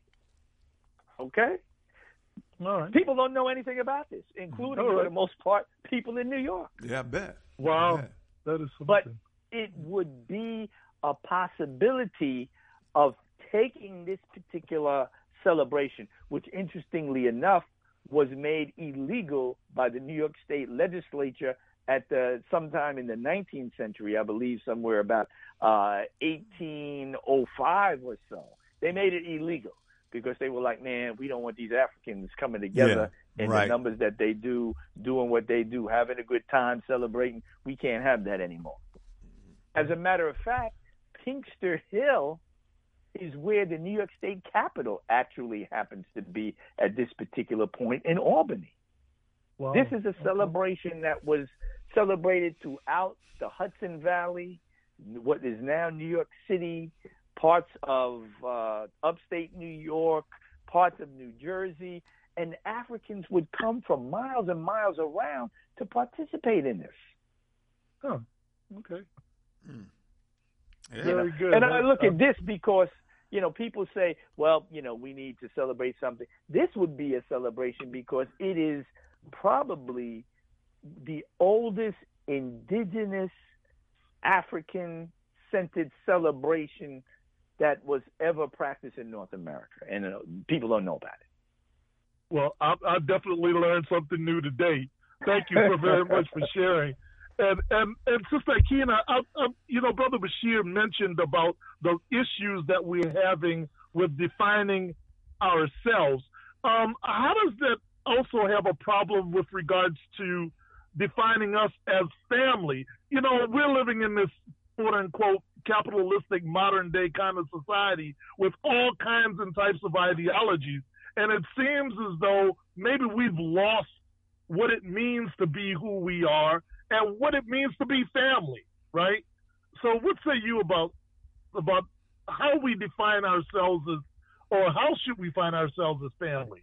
Okay? All right. People don't know anything about this, including, right. for the most part, people in New York. Yeah, I bet. Wow. I bet. That is something. But it would be a possibility of taking this particular celebration, which, interestingly enough, was made illegal by the New York State legislature at the sometime in the nineteenth century, I believe, somewhere about uh, eighteen oh five or so. They made it illegal because they were like, man, we don't want these Africans coming together yeah, in right. the numbers that they do, doing what they do, having a good time, celebrating. We can't have that anymore. As a matter of fact, Pinkster Hill is where the New York State Capitol actually happens to be at this particular point in Albany. Wow. This is a celebration that was celebrated throughout the Hudson Valley, what is now New York City, parts of uh, upstate New York, parts of New Jersey, and Africans would come from miles and miles around to participate in this. Oh, okay. Mm. Yeah. Very good. And I look at this because, you know, people say, well, you know, we need to celebrate something. This would be a celebration because it is probably the oldest indigenous African-centered celebration that was ever practiced in North America, and uh, people don't know about it. Well, I, I definitely learned something new today. Thank you so very much for sharing. And and and Sister Akina, I, I, you know, Brother Bashir mentioned about the issues that we're having with defining ourselves. Um, how does that also have a problem with regards to defining us as family? You know, we're living in this quote unquote capitalistic modern day kind of society with all kinds and types of ideologies. And it seems as though maybe we've lost what it means to be who we are and what it means to be family, right? So what say you about about how we define ourselves as, or how should we define ourselves as family?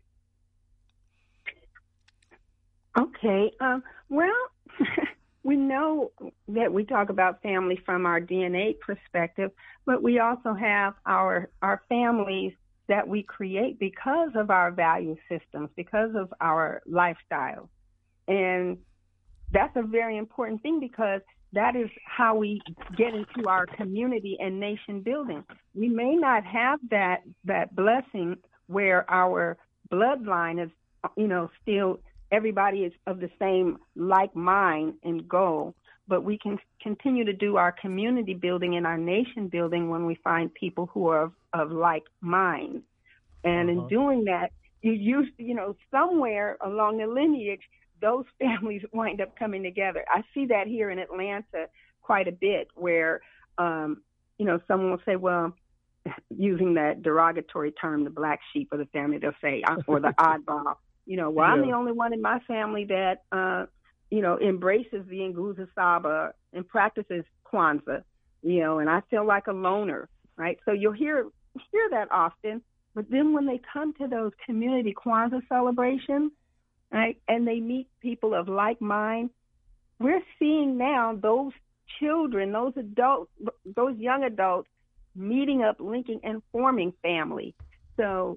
Okay. Um, well, we know that we talk about family from our D N A perspective, but we also have our our families that we create because of our value systems, because of our lifestyle. And that's a very important thing because that is how we get into our community and nation building. We may not have that that blessing where our bloodline is, you know, still everybody is of the same like mind and goal, but we can continue to do our community building and our nation building when we find people who are of, of like mind. And uh-huh. in doing that, you use, you know, somewhere along the lineage, those families wind up coming together. I see that here in Atlanta quite a bit where, um, you know, someone will say, well, using that derogatory term, the black sheep of the family, they'll say, or the oddball, you know, well, yeah. I'm the only one in my family that, uh, you know, embraces the Nguzo Saba and practices Kwanzaa, you know, and I feel like a loner, right? So you'll hear hear that often, but then when they come to those community Kwanzaa celebrations, right, and they meet people of like mind, we're seeing now those children, those adults, those young adults meeting up, linking, and forming family. So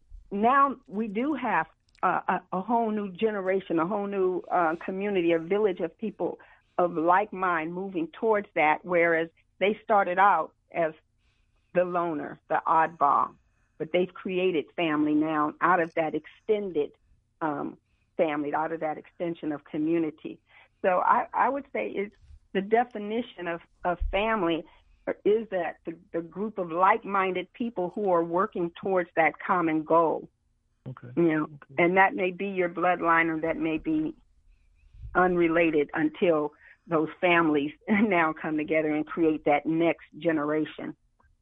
now we do have uh, a, a whole new generation, a whole new uh, community, a village of people of like mind moving towards that, whereas they started out as the loner, the oddball, but they've created family now out of that extended um, family, out of that extension of community. So I, I would say it's the definition of, of family is that the, the group of like-minded people who are working towards that common goal. Okay. You know, okay. And that may be your bloodline, or that may be unrelated until those families now come together and create that next generation.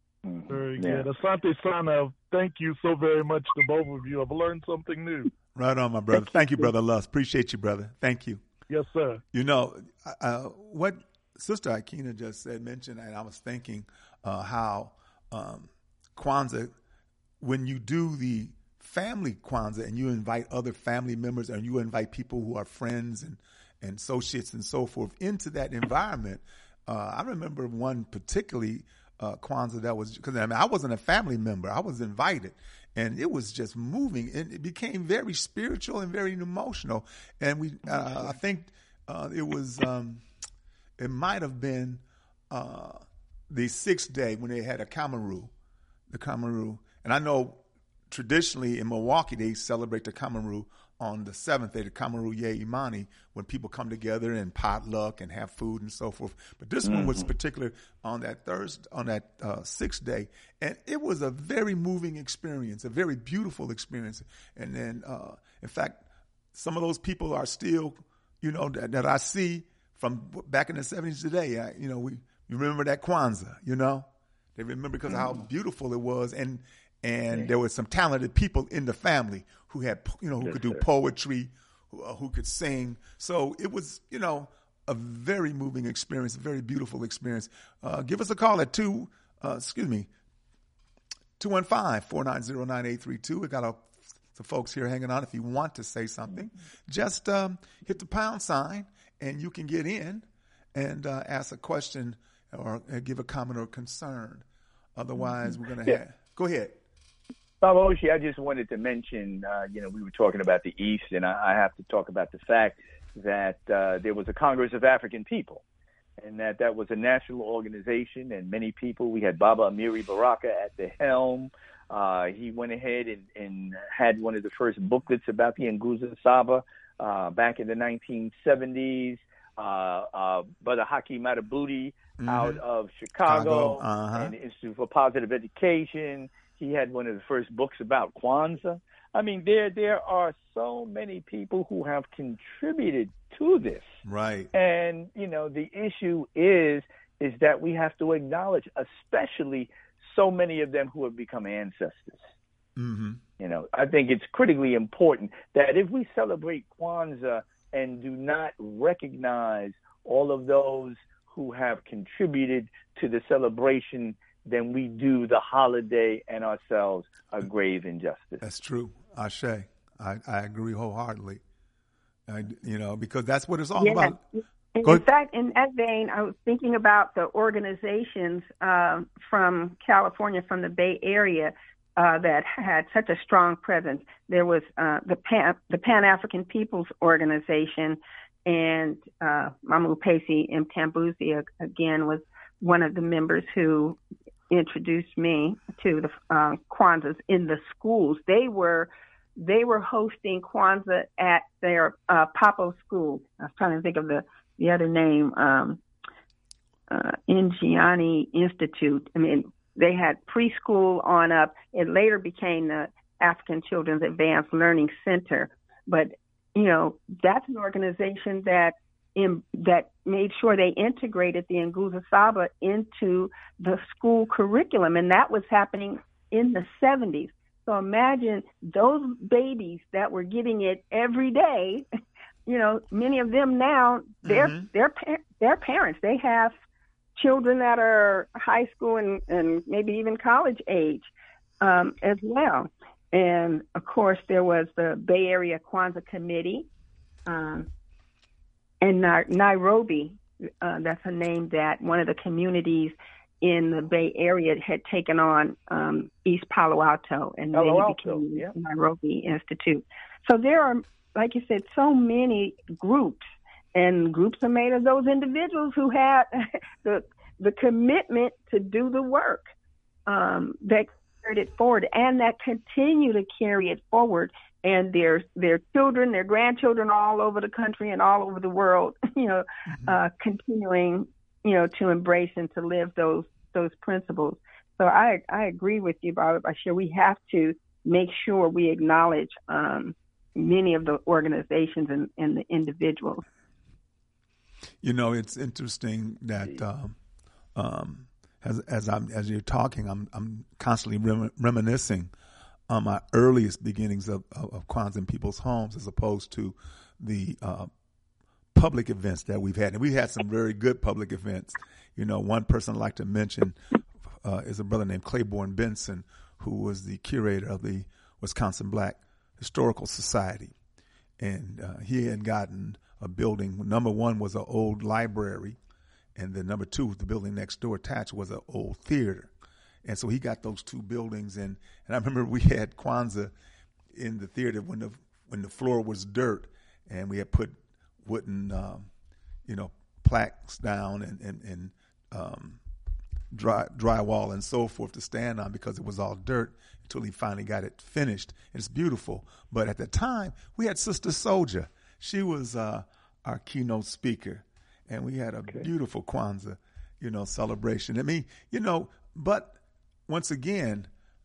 Very Yeah. good. Asante Sana, thank you so very much to both of you. I've learned something new. Right on, my brother. Thank you, Brother Luss. Appreciate you, brother. Thank you. Yes, sir. You know, uh, what Sister Akina just said, mentioned, and I was thinking uh, how um, Kwanzaa, when you do the family Kwanzaa and you invite other family members and you invite people who are friends and, and associates and so forth into that environment, uh, I remember one particularly uh, Kwanzaa that was, because I mean, I wasn't a family member. I was invited. And it was just moving, and it became very spiritual and very emotional. And we, uh, I think uh, it was, um, it might have been uh, the sixth day when they had a Kamaru, the Kamaru. And I know traditionally in Milwaukee they celebrate the Kamaru on the seventh day, the Kamaru Ye Imani, when people come together and potluck and have food and so forth. But this mm-hmm. one was particular on that Thursday, on that uh, sixth day, and it was a very moving experience, a very beautiful experience. And then, uh, in fact, some of those people are still, you know, that, that I see from back in the seventies today. I, you know, we you remember that Kwanzaa, you know, they remember because mm-hmm. of how beautiful it was, and and yeah. there were some talented people in the family who had, you know, who yes, could do sir. poetry, who, uh, who could sing. So it was, you know, a very moving experience, a very beautiful experience. Uh, give us a call at two, uh, excuse me, two one five, four nine zero, nine eight three two. We got a, some folks here hanging on. If you want to say something, just um, hit the pound sign and you can get in and uh, ask a question or uh, give a comment or concern. Otherwise, we're going to yeah. have, go ahead. Baba Oshi, I just wanted to mention, uh, you know, we were talking about the East, and I, I have to talk about the fact that uh, there was a Congress of African People, and that that was a national organization, and many people, we had Baba Amiri Baraka at the helm. Uh, he went ahead and, and had one of the first booklets about the Nguzo Saba uh, back in the nineteen seventies. Uh, uh, Brother Haki Matabuti mm-hmm. out of Chicago, Chicago. Uh-huh. and the Institute for Positive Education. He had one of the first books about Kwanzaa. I mean, there there are so many people who have contributed to this. Right. And, you know, the issue is is that we have to acknowledge, especially so many of them who have become ancestors. Mm-hmm. You know, I think it's critically important that if we celebrate Kwanzaa and do not recognize all of those who have contributed to the celebration, then we do the holiday and ourselves a grave injustice. That's true. Ashe. I, I agree wholeheartedly. I, you know, because that's what it's all yeah. about. In, in fact, in that vein, I was thinking about the organizations uh, from California, from the Bay Area, uh, that had such a strong presence. There was uh, the Pan, the Pan-African Peoples Organization, and uh, Mamu Pesi Mtambuzi, again, was one of the members who introduced me to the uh, Kwanzaa in the schools. They were they were hosting Kwanzaa at their uh, Papo school. I was trying to think of the, the other name, um, uh, Njiani Institute. I mean, they had preschool on up. It later became the African Children's Advanced Learning Center. But, you know, that's an organization that In, that made sure they integrated the Nguzo Saba into the school curriculum, and that was happening in the seventies. So imagine those babies that were getting it every day you know, many of them now, they're, Mm-hmm. they're, they're parents. They have children that are high school and, and maybe even college age um, as well. And, of course, there was the Bay Area Kwanzaa Committee um, and Na- Nairobi. Uh, that's a name that one of the communities in the Bay Area had taken on um, East Palo Alto, and Palo then it Alto, became yeah. Nairobi Institute. So there are, like you said, so many groups, and groups are made of those individuals who had the the commitment to do the work um, that carried it forward, and that continue to carry it forward. And their their children, their grandchildren, all over the country and all over the world, you know, mm-hmm. uh, continuing, you know, to embrace and to live those those principles. So I I agree with you, Barbara Bashir. We have to make sure we acknowledge um, many of the organizations and, and the individuals. You know, it's interesting that um, um, as as I'm as you're talking, I'm I'm constantly rem- reminiscing on my earliest beginnings of, of, of Kwanzaa in people's homes, as opposed to the uh, public events that we've had. And we had some very good public events. You know, one person I'd like to mention uh, is a brother named Claiborne Benson, who was the curator of the Wisconsin Black Historical Society. And uh, he had gotten a building. Number one was an old library, and then number two, the building next door attached, was an old theater. And so he got those two buildings, and, and I remember we had Kwanzaa in the theater when the when the floor was dirt, and we had put wooden, um, you know, plaques down and and, and um, dry drywall and so forth to stand on because it was all dirt until he finally got it finished. It's beautiful. But at the time, we had Sister Soldier. She was uh, our keynote speaker, and we had a okay. beautiful Kwanzaa, you know, celebration. I mean, you know, but once again,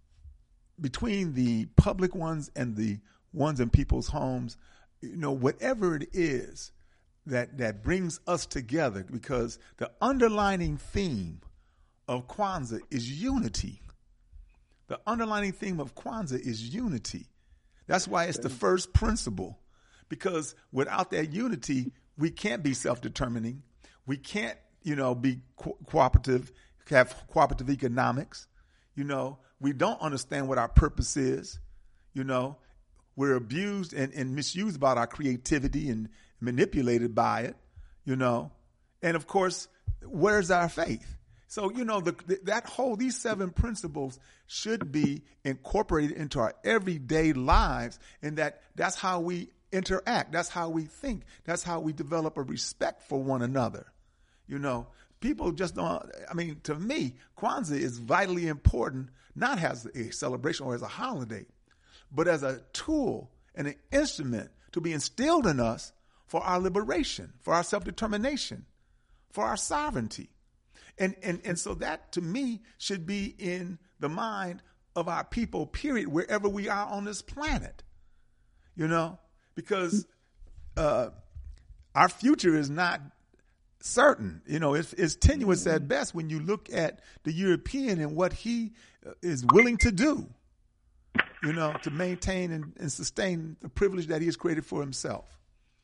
between the public ones and the ones in people's homes, you know, whatever it is that, that brings us together, because the underlining theme of Kwanzaa is unity. The underlining theme of Kwanzaa is unity. That's why it's the first principle, because without that unity, we can't be self-determining. We can't, you know, be co- cooperative, have cooperative economics. You know, we don't understand what our purpose is. You know, we're abused and, and misused about our creativity and manipulated by it, you know. And, of course, where's our faith? So, you know, the, the, that whole, these seven principles should be incorporated into our everyday lives, and that that's how we interact. That's how we think. That's how we develop a respect for one another, you know. People just don't, I mean, to me, Kwanzaa is vitally important, not as a celebration or as a holiday, but as a tool and an instrument to be instilled in us for our liberation, for our self-determination, for our sovereignty. And, and, and so that, to me, should be in the mind of our people, period, wherever we are on this planet, you know, because uh, our future is not certain. You know, it's, it's tenuous at best when you look at the European and what he is willing to do, you know, to maintain and, and sustain the privilege that he has created for himself.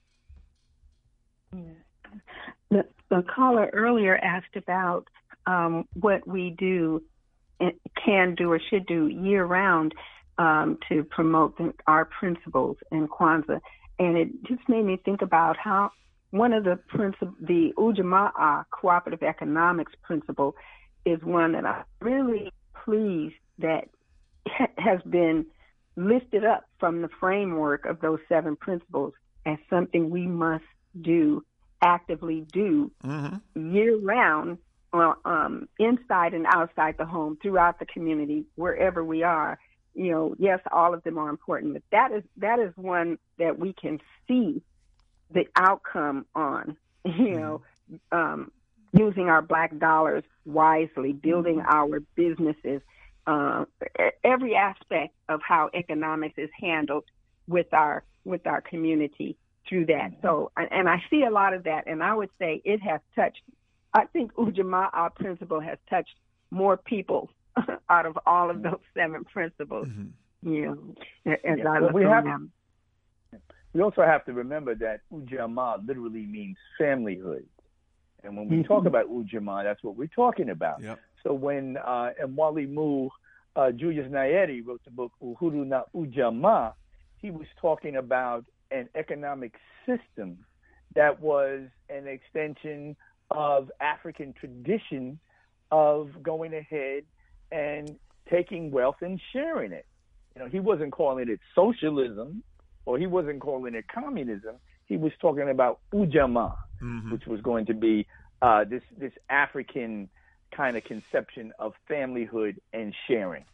The, the caller earlier asked about um, what we do, can do or should do year round um, to promote the, our principles in Kwanzaa. And it just made me think about how one of the principles, the Ujamaa cooperative economics principle, is one that I'm really pleased that ha- has been lifted up from the framework of those seven principles as something we must do, actively do mm-hmm. year round, well, um, inside and outside the home, throughout the community, wherever we are. You know, yes, all of them are important, but that is that is one that we can see the outcome on, you know, um, using our black dollars wisely, building our businesses, uh, every aspect of how economics is handled with our with our community through that. So, and I see a lot of that, and I would say it has touched, I think Ujamaa principle has touched more people out of all of those seven principles, mm-hmm. you know, as yeah, I well, look we at have, them. we also have to remember that Ujamaa literally means familyhood. And when we mm-hmm. talk about Ujamaa, that's what we're talking about. Yep. So when uh, Mwalimu uh, Julius Nyerere wrote the book Uhuru na Ujamaa, he was talking about an economic system that was an extension of African tradition of going ahead and taking wealth and sharing it. You know, he wasn't calling it socialism, or he wasn't calling it communism. He was talking about Ujamaa, mm-hmm. which was going to be uh, this this African kind of conception of familyhood and sharing.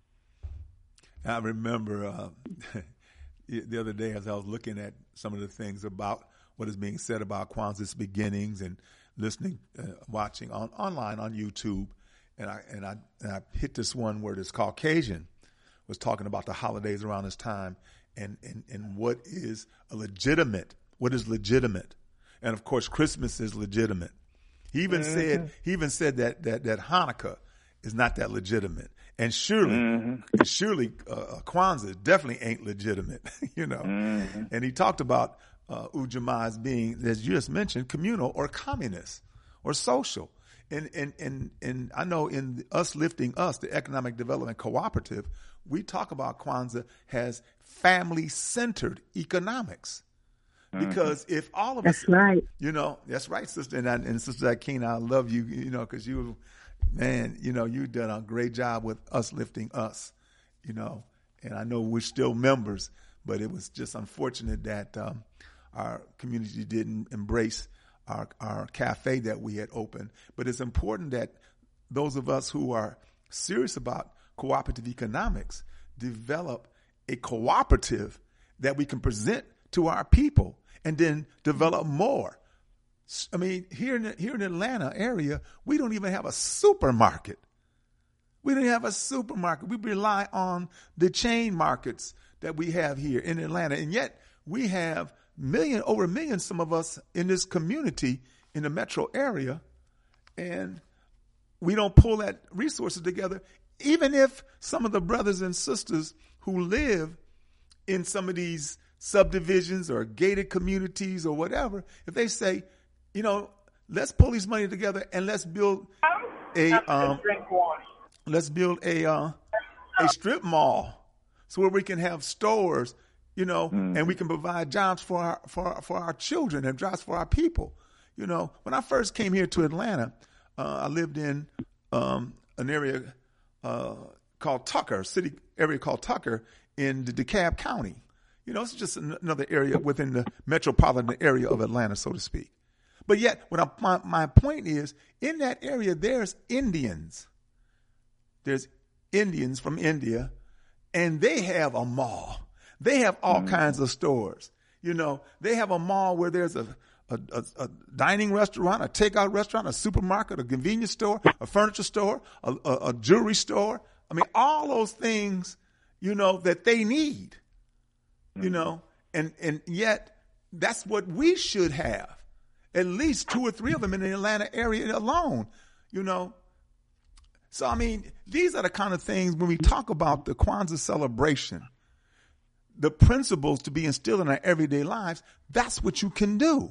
I remember uh, the other day as I was looking at some of the things about what is being said about Kwanzaa's beginnings and listening, uh, watching on online on YouTube, and I and I and I hit this one where this Caucasian was talking about the holidays around this time and, and, and what is a legitimate, what is legitimate. And of course, Christmas is legitimate. He even mm-hmm. said, he even said that, that, that Hanukkah is not that legitimate. And surely, mm-hmm. surely, uh, Kwanzaa definitely ain't legitimate, you know. Mm-hmm. And he talked about, uh, Ujamaa as being, as you just mentioned, communal or communist or social. And, and, and, and I know in us lifting us, the Economic Development Cooperative, we talk about Kwanzaa as family-centered economics. Because mm-hmm. if all of that's us, right. you know, that's right, sister. And, I, and Sister Akina, I love you, you know, because you, man, you know, you've done a great job with us lifting us, you know. And I know we're still members, but it was just unfortunate that um, our community didn't embrace our, our cafe that we had opened. But it's important that those of us who are serious about cooperative economics develop a cooperative that we can present to our people and then develop more. I mean, here in the, here in the Atlanta area, we don't even have a supermarket. We don't have a supermarket. We rely on the chain markets that we have here in Atlanta. And yet we have million, over a million, some of us in this community in the metro area, and we don't pull that resources together. Even if some of the brothers and sisters who live in some of these subdivisions or gated communities or whatever, if they say, you know, let's pull these money together and let's build a um, let's build a uh, a strip mall so where we can have stores, you know, mm. and we can provide jobs for our for our, for our children and jobs for our people. You know, when I first came here to Atlanta, uh, I lived in um, an area uh, called Tucker, city area called Tucker in the DeKalb County. You know, it's just another area within the metropolitan area of Atlanta, so to speak. But yet, what I, my, my point is, in that area, there's Indians. There's Indians from India, and they have a mall. They have all mm-hmm. kinds of stores. You know, they have a mall where there's a, a, a, a dining restaurant, a takeout restaurant, a supermarket, a convenience store, a furniture store, a, a, a jewelry store. I mean, all those things, you know, that they need. You know, and, and yet that's what we should have. At least two or three of them in the Atlanta area alone, you know. So, I mean, these are the kind of things when we talk about the Kwanzaa celebration, the principles to be instilled in our everyday lives, that's what you can do.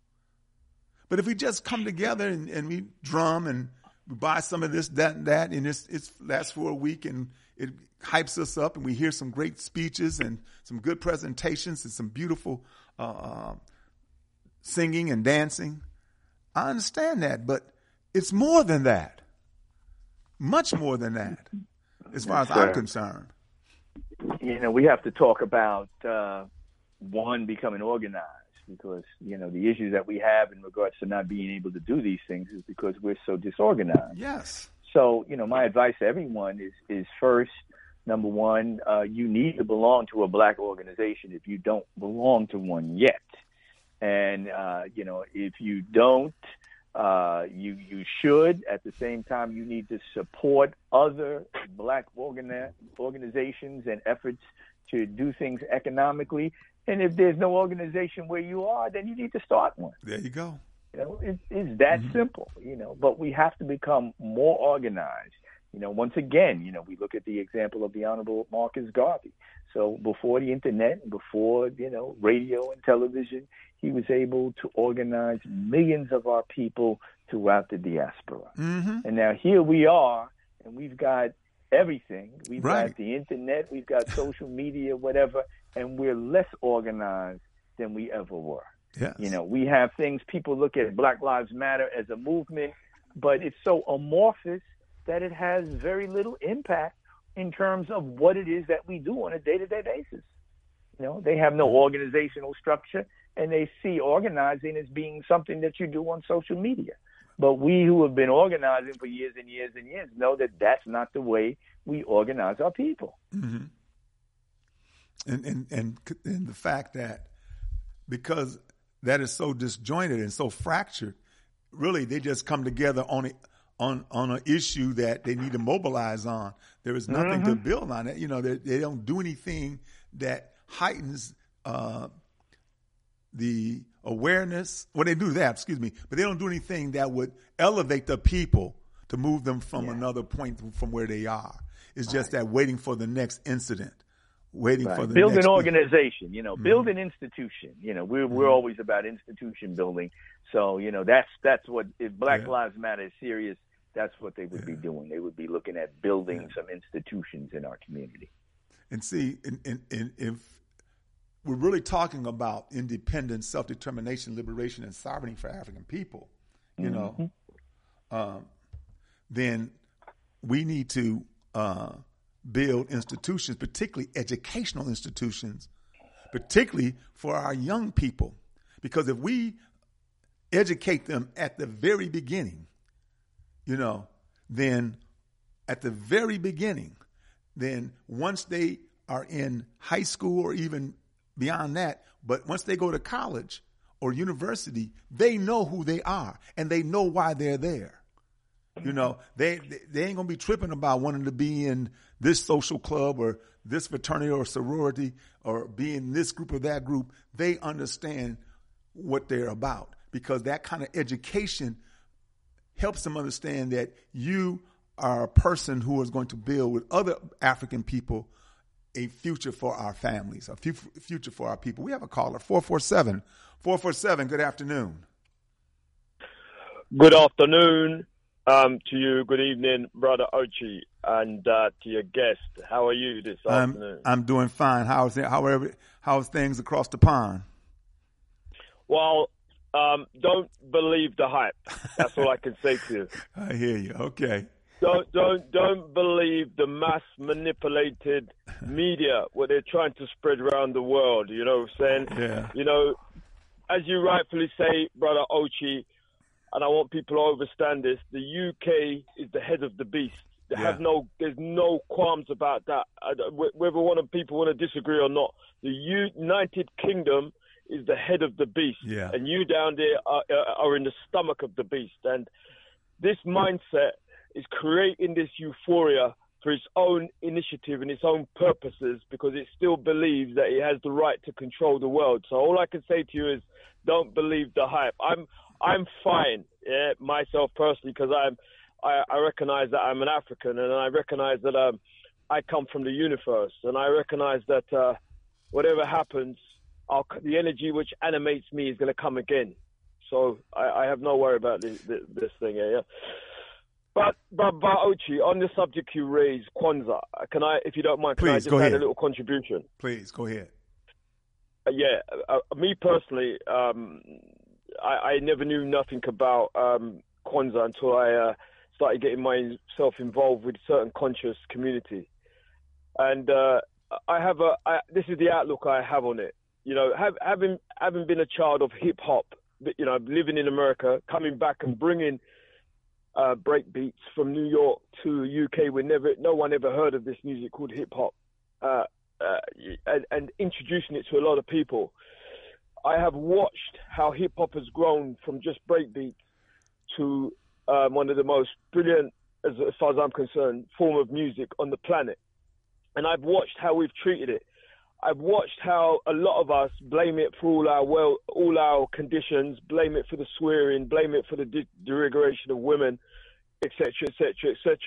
But if we just come together and, and we drum and we buy some of this, that, and that, and it's, it's lasts for a week and it hypes us up and we hear some great speeches and some good presentations and some beautiful uh, singing and dancing. I understand that, but it's more than that. Much more than that, as far as I'm concerned. You know, we have to talk about, uh, one, becoming organized, because, you know, the issues that we have in regards to not being able to do these things is because we're so disorganized. Yes. So, you know, my advice to everyone is, is first, number one, uh, you need to belong to a black organization if you don't belong to one yet. And, uh, you know, if you don't, uh, you you should. At the same time, you need to support other black organi- organizations and efforts to do things economically. And if there's no organization where you are, then you need to start one. There you go. You know, it, it's that mm-hmm. simple, you know, but we have to become more organized. You know, once again, you know, we look at the example of the Honorable Marcus Garvey. So before the internet, before, you know, radio and television, he was able to organize millions of our people throughout the diaspora. Mm-hmm. And now here we are, and we've got everything. We've right. got the internet, we've got social media, whatever, and we're less organized than we ever were. Yes. You know, we have things, people look at Black Lives Matter as a movement, but it's so amorphous that it has very little impact in terms of what it is that we do on a day-to-day basis. You know, they have no organizational structure, and they see organizing as being something that you do on social media. But we who have been organizing for years and years and years know that that's not the way we organize our people. Mm-hmm. And, and, and, and the fact that because that is so disjointed and so fractured, really they just come together on it. on on an issue that they need to mobilize on. There is nothing mm-hmm. to build on it. You know, they, they don't do anything that heightens uh, the awareness. Well, they do that, excuse me, but they don't do anything that would elevate the people to move them from yeah. another point from where they are. It's just right. that waiting for the next incident, waiting right. for the build next an organization, you know, mm-hmm. build an institution. You know, we're mm-hmm. we're always about institution building. So, you know, that's that's what, if Black yeah. Lives Matter is serious, that's what they would yeah. be doing. They would be looking at building yeah. some institutions in our community. And see, in, in, in, if we're really talking about independence, self-determination, liberation, and sovereignty for African people, you mm-hmm. know, um, then we need to uh, build institutions, particularly educational institutions, particularly for our young people. Because if we educate them at the very beginning, you know, then at the very beginning, then once they are in high school or even beyond that, but once they go to college or university, they know who they are and they know why they're there. You know, they they ain't gonna be tripping about wanting to be in this social club or this fraternity or sorority or be in this group or that group. They understand what they're about because that kind of education helps them understand that you are a person who is going to build with other African people a future for our families, a future for our people. We have a caller, four four seven. four four seven, good afternoon. Good afternoon um, to you. Good evening, Brother Ochi, and uh, to your guest. How are you this I'm, afternoon? I'm doing fine. How's it, however, how's things across the pond? Well, um, don't believe the hype. That's all I can say to you. I hear you. Okay. Don't don't don't believe the mass manipulated media what they're trying to spread around the world. You know what I'm saying? Yeah. You know, as you rightfully say, Brother Ochi, and I want people to understand this, the U K is the head of the beast. They Yeah. have no, there's no qualms about that. Whether one of people want to disagree or not, the United Kingdom is the head of the beast. Yeah. And you down there are, are in the stomach of the beast. And this mindset is creating this euphoria for its own initiative and its own purposes because it still believes that it has the right to control the world. So all I can say to you is don't believe the hype. I'm I'm fine, yeah, myself personally, because I'm I, I recognize that I'm an African and I recognize that um, I come from the universe and I recognize that uh, whatever happens, I'll, the energy which animates me is going to come again. So I, I have no worry about this, this, this thing here. Yeah? But, but, but Ochi, on the subject you raised, Kwanzaa, can I, if you don't mind, can Please, I just go add ahead. a little contribution? Please, go ahead. Uh, yeah, uh, me personally, um, I, I never knew nothing about um, Kwanzaa until I uh, started getting myself involved with certain conscious community. And uh, I have a, I, this is the outlook I have on it. You know, have, having having been a child of hip hop, you know, living in America, coming back and bringing uh, break beats from New York to U K, where never, no one ever heard of this music called hip hop, uh, uh, and, and introducing it to a lot of people. I have watched how hip hop has grown from just break beats to um, one of the most brilliant, as, as far as I'm concerned, form of music on the planet. And I've watched how we've treated it. I've watched how a lot of us blame it for all our well, all our conditions, blame it for the swearing, blame it for the de- derogation of women, et cetera, et cetera, et cetera.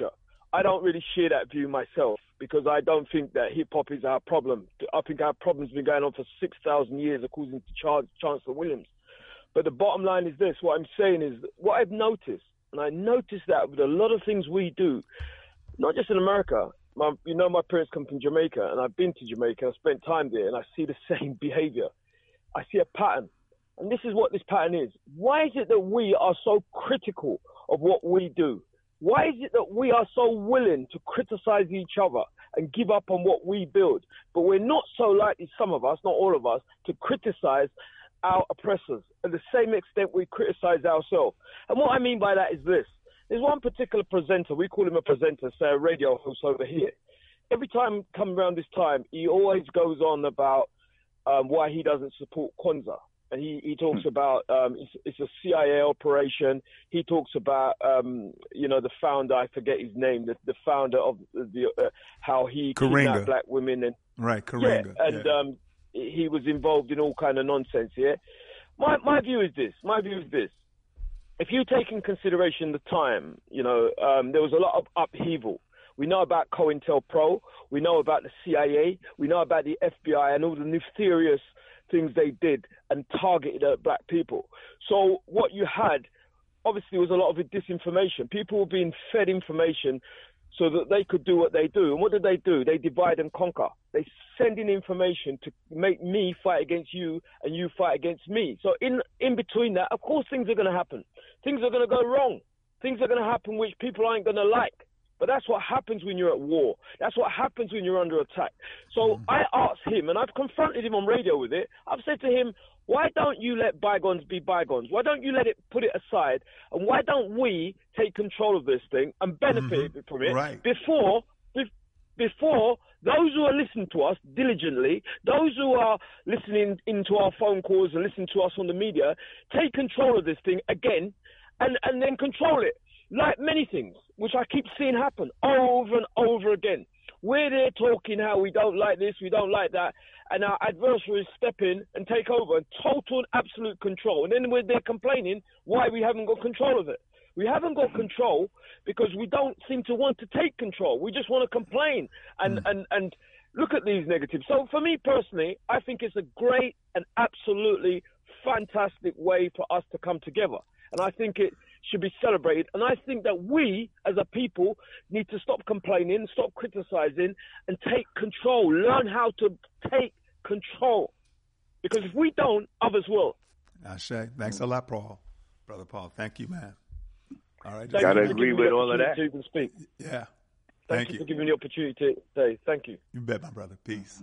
I don't really share that view myself because I don't think that hip-hop is our problem. I think our problem's been going on for six thousand years, according to Ch- Chancellor Williams. But the bottom line is this. What I'm saying is what I've noticed, and I noticed that with a lot of things we do, not just in America. My, you know, my parents come from Jamaica, and I've been to Jamaica. I've spent time there, and I see the same behavior. I see a pattern. And this is what this pattern is. Why is it that we are so critical of what we do? Why is it that we are so willing to criticize each other and give up on what we build? But we're not so likely, some of us, not all of us, to criticize our oppressors at the same extent we criticize ourselves. And what I mean by that is this. There's one particular presenter, we call him a presenter, say a radio host over here. Every time come around this time, he always goes on about um, why he doesn't support Kwanzaa. And he, he talks about um, it's, it's a C I A operation. He talks about, um, you know, the founder, I forget his name, the, the founder of the uh, how he Karenga. kidnapped black women. And, right, Karenga. Yeah, and yeah. Um, he was involved in all kind of nonsense, yeah? My, my view is this. My view is this. If you take in consideration the time, you know, um, there was a lot of upheaval. We know about COINTELPRO. We know about the C I A. We know about the F B I and all the nefarious things they did and targeted at black people. So what you had, obviously, was a lot of disinformation. People were being fed information so that they could do what they do. And what did they do? They divide and conquer. They send in information to make me fight against you and you fight against me. So in, in between that, of course, things are going to happen. Things are going to go wrong. Things are going to happen which people aren't going to like. But that's what happens when you're at war. That's what happens when you're under attack. So mm. I asked him, and I've confronted him on radio with it. I've said to him, why don't you let bygones be bygones? Why don't you let it, put it aside? And why don't we take control of this thing and benefit mm-hmm. from it right. before, be, before those who are listening to us diligently, those who are listening into our phone calls and listening to us on the media, take control of this thing again and, and then control it. Like many things, which I keep seeing happen over and over again. We're there talking how we don't like this, we don't like that, and our adversaries step in and take over, total and absolute control. And then we're there complaining why we haven't got control of it. We haven't got control because we don't seem to want to take control. We just want to complain and, mm. and, and look at these negatives. So for me personally, I think it's a great and absolutely fantastic way for us to come together. And I think it should be celebrated. And I think that we, as a people, need to stop complaining, stop criticizing, and take control. Learn how to take control. Because if we don't, others will. Ashe. Thanks a lot, Paul. Brother Paul. Thank you, man. All right. Got to agree with all of that. To even speak. Yeah. Thank, Thank you, you for giving me the opportunity to say thank you. You bet, my brother. Peace.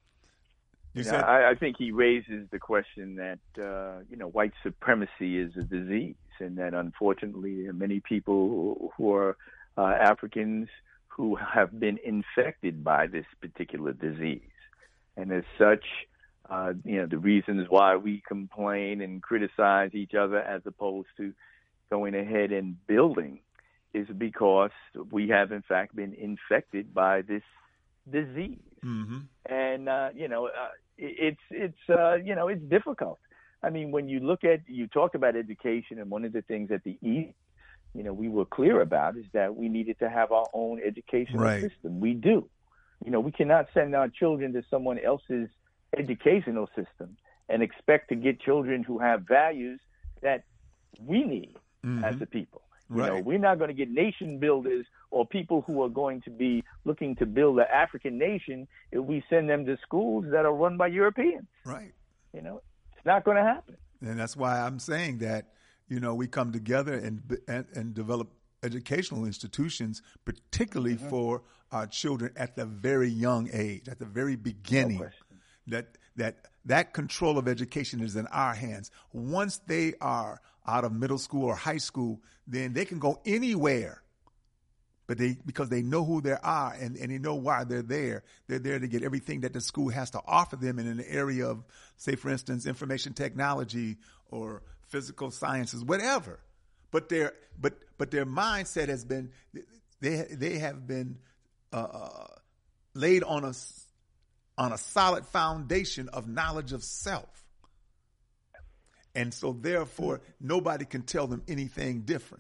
You yeah, said- I, I think he raises the question that, uh, you know, white supremacy is a disease, and that unfortunately there are many people who are uh, Africans who have been infected by this particular disease. And as such, uh, you know, the reasons why we complain and criticize each other as opposed to going ahead and building is because we have, in fact, been infected by this disease. Mm-hmm. And, uh, you know, uh, it's, it's uh, you know, it's difficult. I mean, when you look at, you talked about education, and one of the things that the East, you know, we were clear about is that we needed to have our own educational right. system. We do. You know, we cannot send our children to someone else's educational system and expect to get children who have values that we need mm-hmm. as a people. You right. know, we're not going to get nation builders or people who are going to be looking to build an African nation if we send them to schools that are run by Europeans. Right. You know, it's not going to happen. And that's why I'm saying that, you know, we come together and and, and develop educational institutions, particularly mm-hmm. for our children at the very young age, at the very beginning. No that that that control of education is in our hands. Once they are out of middle school or high school, then they can go anywhere. But they, because they know who they are and, and they know why they're there. They're there to get everything that the school has to offer them in an area of, say, for instance, information technology or physical sciences, whatever. But their, but, but their mindset has been, they, they have been, uh, laid on a, on a solid foundation of knowledge of self. And so therefore, nobody can tell them anything different.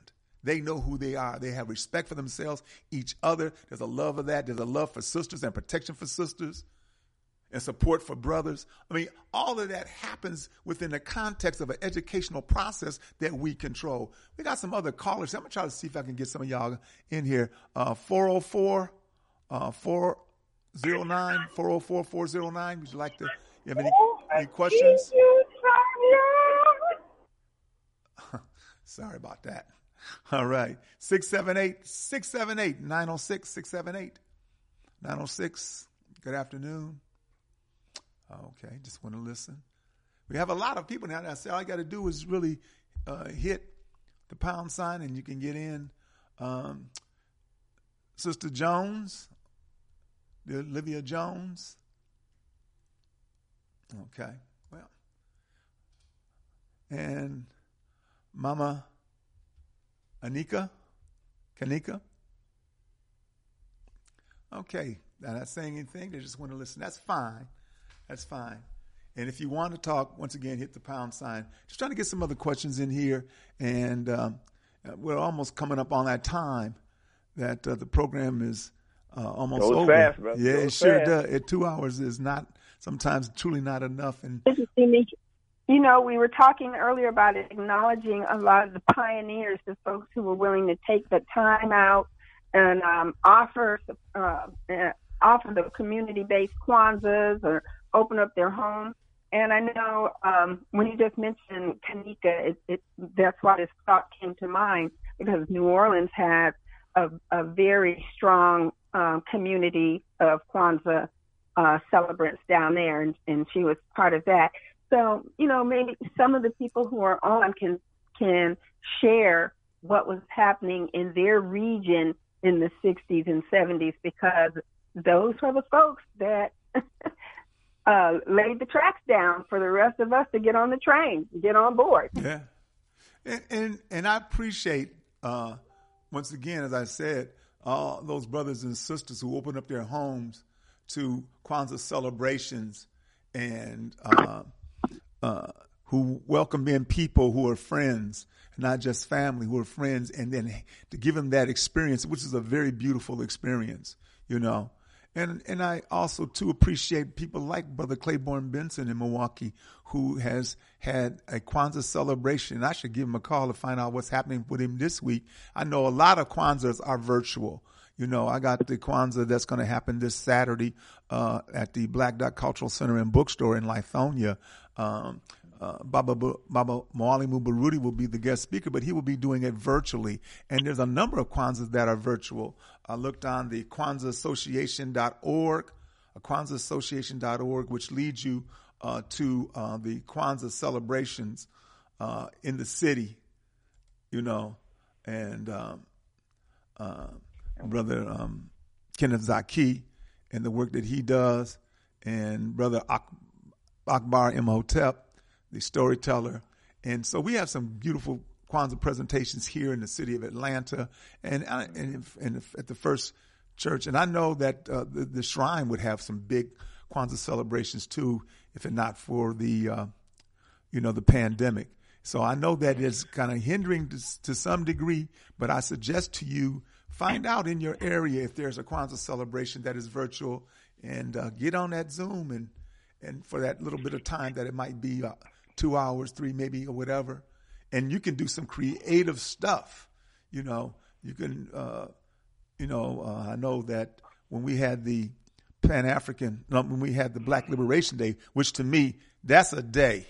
They know who they are. They have respect for themselves, each other. There's a love of that. There's a love for sisters and protection for sisters and support for brothers. I mean, all of that happens within the context of an educational process that we control. We got some other callers. I'm going to try to see if I can get some of y'all in here. Uh, four oh four, four oh nine, four oh four, four oh nine. Would you like to, you have any, any questions? Sorry about that. All right. six seven eight, six seven eight, nine oh six, six seven eight, nine oh six. Good afternoon. Okay. Just want to listen. We have a lot of people now that say all you got to do is really uh, hit the pound sign and you can get in. Um, Sister Jones, Olivia Jones. Okay. Well, and Mama Anika, Kanika. Okay, they're not saying anything. They just want to listen. That's fine. That's fine. And if you want to talk, once again, hit the pound sign. Just trying to get some other questions in here. And um, we're almost coming up on that time that uh, the program is uh, almost Goes over. Fast, brother. Yeah, Goes it sure fast. does. It, two hours is not sometimes truly not enough. And You know, we were talking earlier about acknowledging a lot of the pioneers, the folks who were willing to take the time out and um, offer uh, uh, offer the community-based Kwanzas or open up their homes. And I know um, when you just mentioned Kanika, it, it, that's why this thought came to mind, because New Orleans has a, a very strong um, community of Kwanzaa uh, celebrants down there, and, and she was part of that. So, you know, maybe some of the people who are on can can share what was happening in their region in the sixties and seventies, because those were the folks that uh, laid the tracks down for the rest of us to get on the train, get on board. Yeah. And and, and I appreciate, uh, once again, as I said, all those brothers and sisters who opened up their homes to Kwanzaa celebrations and uh Uh, who welcome in people who are friends, not just family, who are friends, and then to give them that experience, which is a very beautiful experience, you know. And and I also, too, appreciate people like Brother Claiborne Benson in Milwaukee, who has had a Kwanzaa celebration. I should give him a call to find out what's happening with him this week. I know a lot of Kwanzaas are virtual. You know, I got the Kwanzaa that's going to happen this Saturday uh, at the Black Dot Cultural Center and Bookstore in Lithonia. Um, uh, Baba, Baba Mwalimu Baruti will be the guest speaker, but he will be doing it virtually. And there's a number of Kwanzaas that are virtual. I looked on the Kwanzaa Association dot org, uh, Kwanzaa Association dot org, which leads you uh, to uh, the Kwanzaa celebrations uh, in the city, you know, and um, uh, Brother um, Kenneth Zaki and the work that he does, and Brother Ak- Akbar Imhotep, the storyteller. And so we have some beautiful Kwanzaa presentations here in the city of Atlanta and, and, and at the First Church. And I know that uh, the, the Shrine would have some big Kwanzaa celebrations too, if it not for the, uh, you know, the pandemic. So I know that it's kind of hindering to, to some degree, but I suggest to you, find out in your area if there's a Kwanzaa celebration that is virtual, and uh, get on that Zoom and and for that little bit of time that it might be uh, two hours, three maybe, or whatever. And you can do some creative stuff. You know, you can, uh, you know, uh, I know that when we had the Pan-African, no, when we had the Black Liberation Day, which to me, that's a day,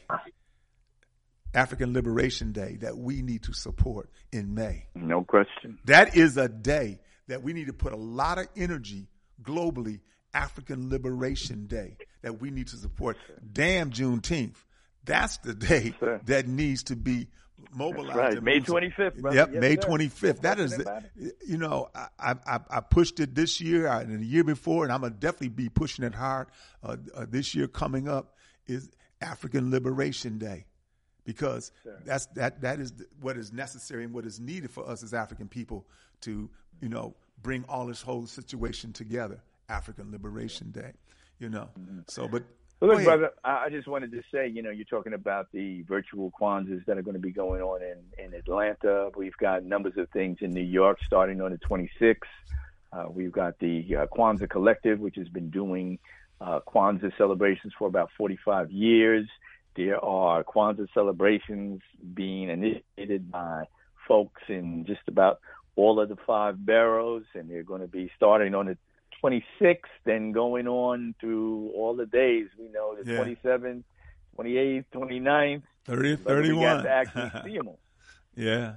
African Liberation Day, that we need to support in May. No question. That is a day that we need to put a lot of energy globally, African Liberation Day, that we need to support. Damn Juneteenth. That's the day Sir. that needs to be mobilized. That's right. May twenty-fifth, brother. Yep, Yes, May sir. twenty-fifth. No That is, question the, you know, I, I I pushed it this year and the year before, and I'm going to definitely be pushing it hard uh, uh, this year coming up is African Liberation Day. Because sure. that's that that is what is necessary and what is needed for us as African people to, you know, bring all this whole situation together. African Liberation Day, you know. Mm-hmm. So, but Well, look, brother, I just wanted to say, you know, you're talking about the virtual Kwanzas that are going to be going on in, in Atlanta. We've got numbers of things in New York starting on the twenty-sixth. Uh, we've got the uh, Kwanzaa Collective, which has been doing uh, Kwanzaa celebrations for about forty-five years. There are Kwanzaa celebrations being initiated by folks in just about all of the five boroughs, and they're going to be starting on the twenty-sixth, then going on through all the days. We know the yeah. twenty-seventh, twenty-eighth, twenty-ninth, thirtieth, thirty-one. We got to actually see them. Yeah.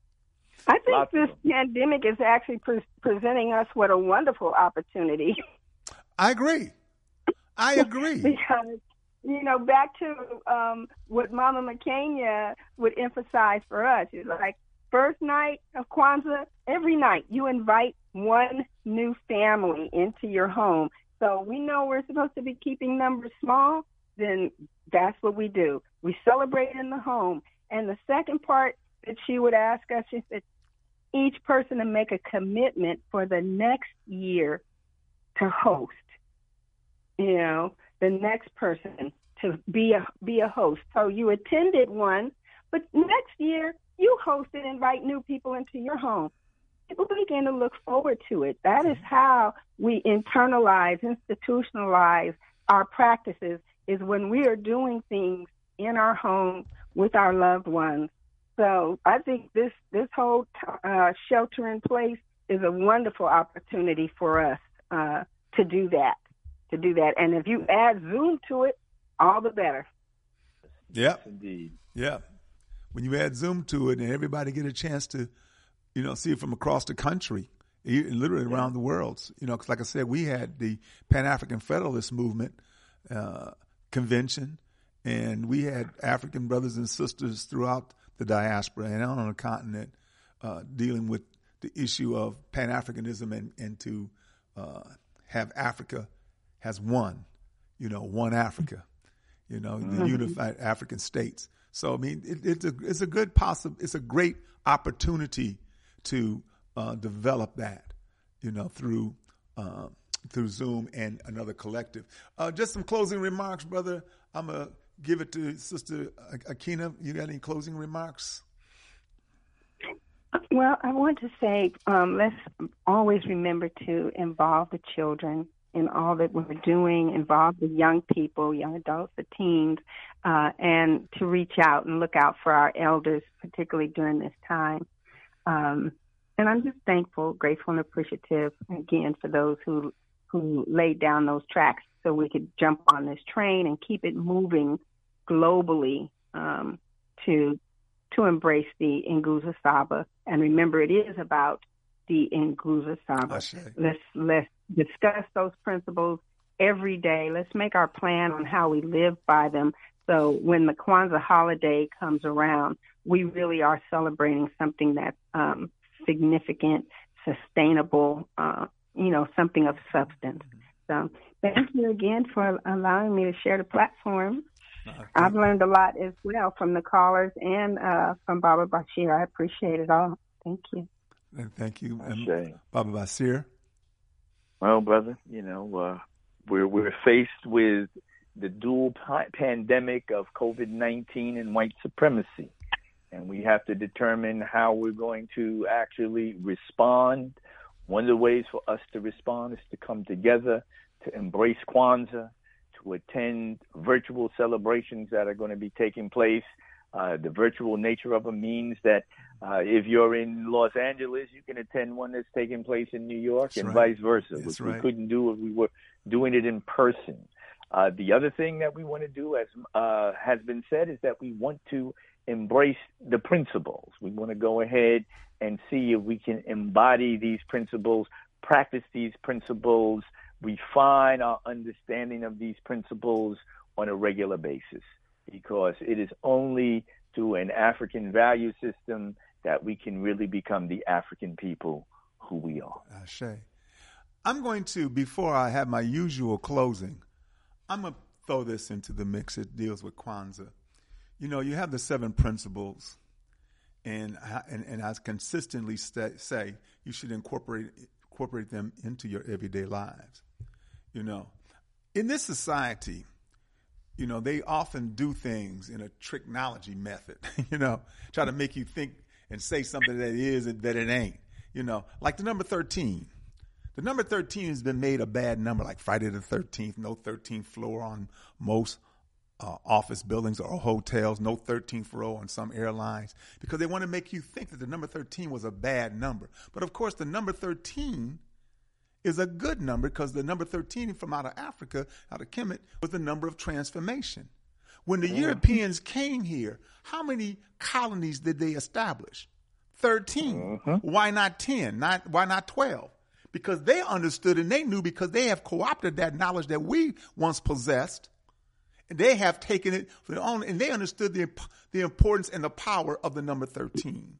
I think Lots this pandemic is actually pre- presenting us with a wonderful opportunity. I agree. I agree. Because, you know, back to um, what Mama McKenya would emphasize for us is like first night of Kwanzaa, every night you invite one new family into your home. So we know we're supposed to be keeping numbers small, then that's what we do. We celebrate in the home. And the second part that she would ask us is that each person to make a commitment for the next year to host, you know, the next person to be a be a host. So you attended one, but next year you host it, invite new people into your home. People begin to look forward to it. That is how we internalize, institutionalize our practices, is when we are doing things in our home with our loved ones. So I think this, this whole uh, shelter in place is a wonderful opportunity for us uh, to do that, to do that. And if you add Zoom to it, all the better. Yeah, indeed. Yeah. When you add Zoom to it and everybody get a chance to, you know, see it from across the country, literally around yeah. the world. You know, because like I said, we had the Pan-African Federalist Movement uh, convention, and we had African brothers and sisters throughout the diaspora and on the continent uh, dealing with the issue of Pan-Africanism and, and to uh, have Africa has one, you know, one Africa, you know, mm-hmm. the unified African states. So, I mean, it, it's a it's a good possible, it's a great opportunity to uh, develop that, you know, through uh, through Zoom and another collective. Uh, just some closing remarks, brother. I'm going to give it to Sister Akina. You got any closing remarks? Well, I want to say um, let's always remember to involve the children in all that we're doing, involve the young people, young adults, the teens, uh, and to reach out and look out for our elders, particularly during this time. Um, and I'm just thankful, grateful, and appreciative, again, for those who who laid down those tracks so we could jump on this train and keep it moving globally um, to to embrace the Nguzo Saba. And remember, it is about the Nguzo Saba. Let's, let's discuss those principles every day. Let's make our plan on how we live by them. So when the Kwanzaa holiday comes around, we really are celebrating something that's um, significant, sustainable, uh, you know, something of substance. So thank you again for allowing me to share the platform. Okay. I've learned a lot as well from the callers and uh, from Baba Bashir. I appreciate it all. Thank you. And thank you, um, Baba Bashir. Well, brother, you know, uh, we're we're faced with the dual pa- pandemic of COVID nineteen and white supremacy, and we have to determine how we're going to actually respond. One of the ways for us to respond is to come together, to embrace Kwanzaa, to attend virtual celebrations that are going to be taking place. Uh, the virtual nature of them means that uh, if you're in Los Angeles, you can attend one that's taking place in New York, that's and right. vice versa, that's which right. we couldn't do if we were doing it in person. Uh, the other thing that we want to do, as uh, has been said, is that we want to embrace the principles. We want to go ahead and see if we can embody these principles, practice these principles, refine our understanding of these principles on a regular basis, because it is only through an African value system that we can really become the African people who we are. Ashe. I'm going to, before I have my usual closing, I'm going to throw this into the mix. It deals with Kwanzaa. You know, you have the seven principles, and and, and I consistently st- say you should incorporate incorporate them into your everyday lives. You know, in this society, you know, they often do things in a tricknology method, you know, try to make you think and say something that it is and that it ain't, you know, like the number thirteen. The number thirteen has been made a bad number, like Friday the thirteenth, no thirteenth floor on most uh, office buildings or hotels, no thirteenth row on some airlines, because they want to make you think that the number thirteen was a bad number. But of course, the number thirteen is a good number, because the number thirteen from out of Africa, out of Kemet, was the number of transformation. When the yeah. Europeans came here, how many colonies did they establish? thirteen. Uh-huh. Why not ten? Not, why not twelve? Because they understood and they knew, because they have co-opted that knowledge that we once possessed, and they have taken it for their own, and they understood the, the importance and the power of the number thirteen.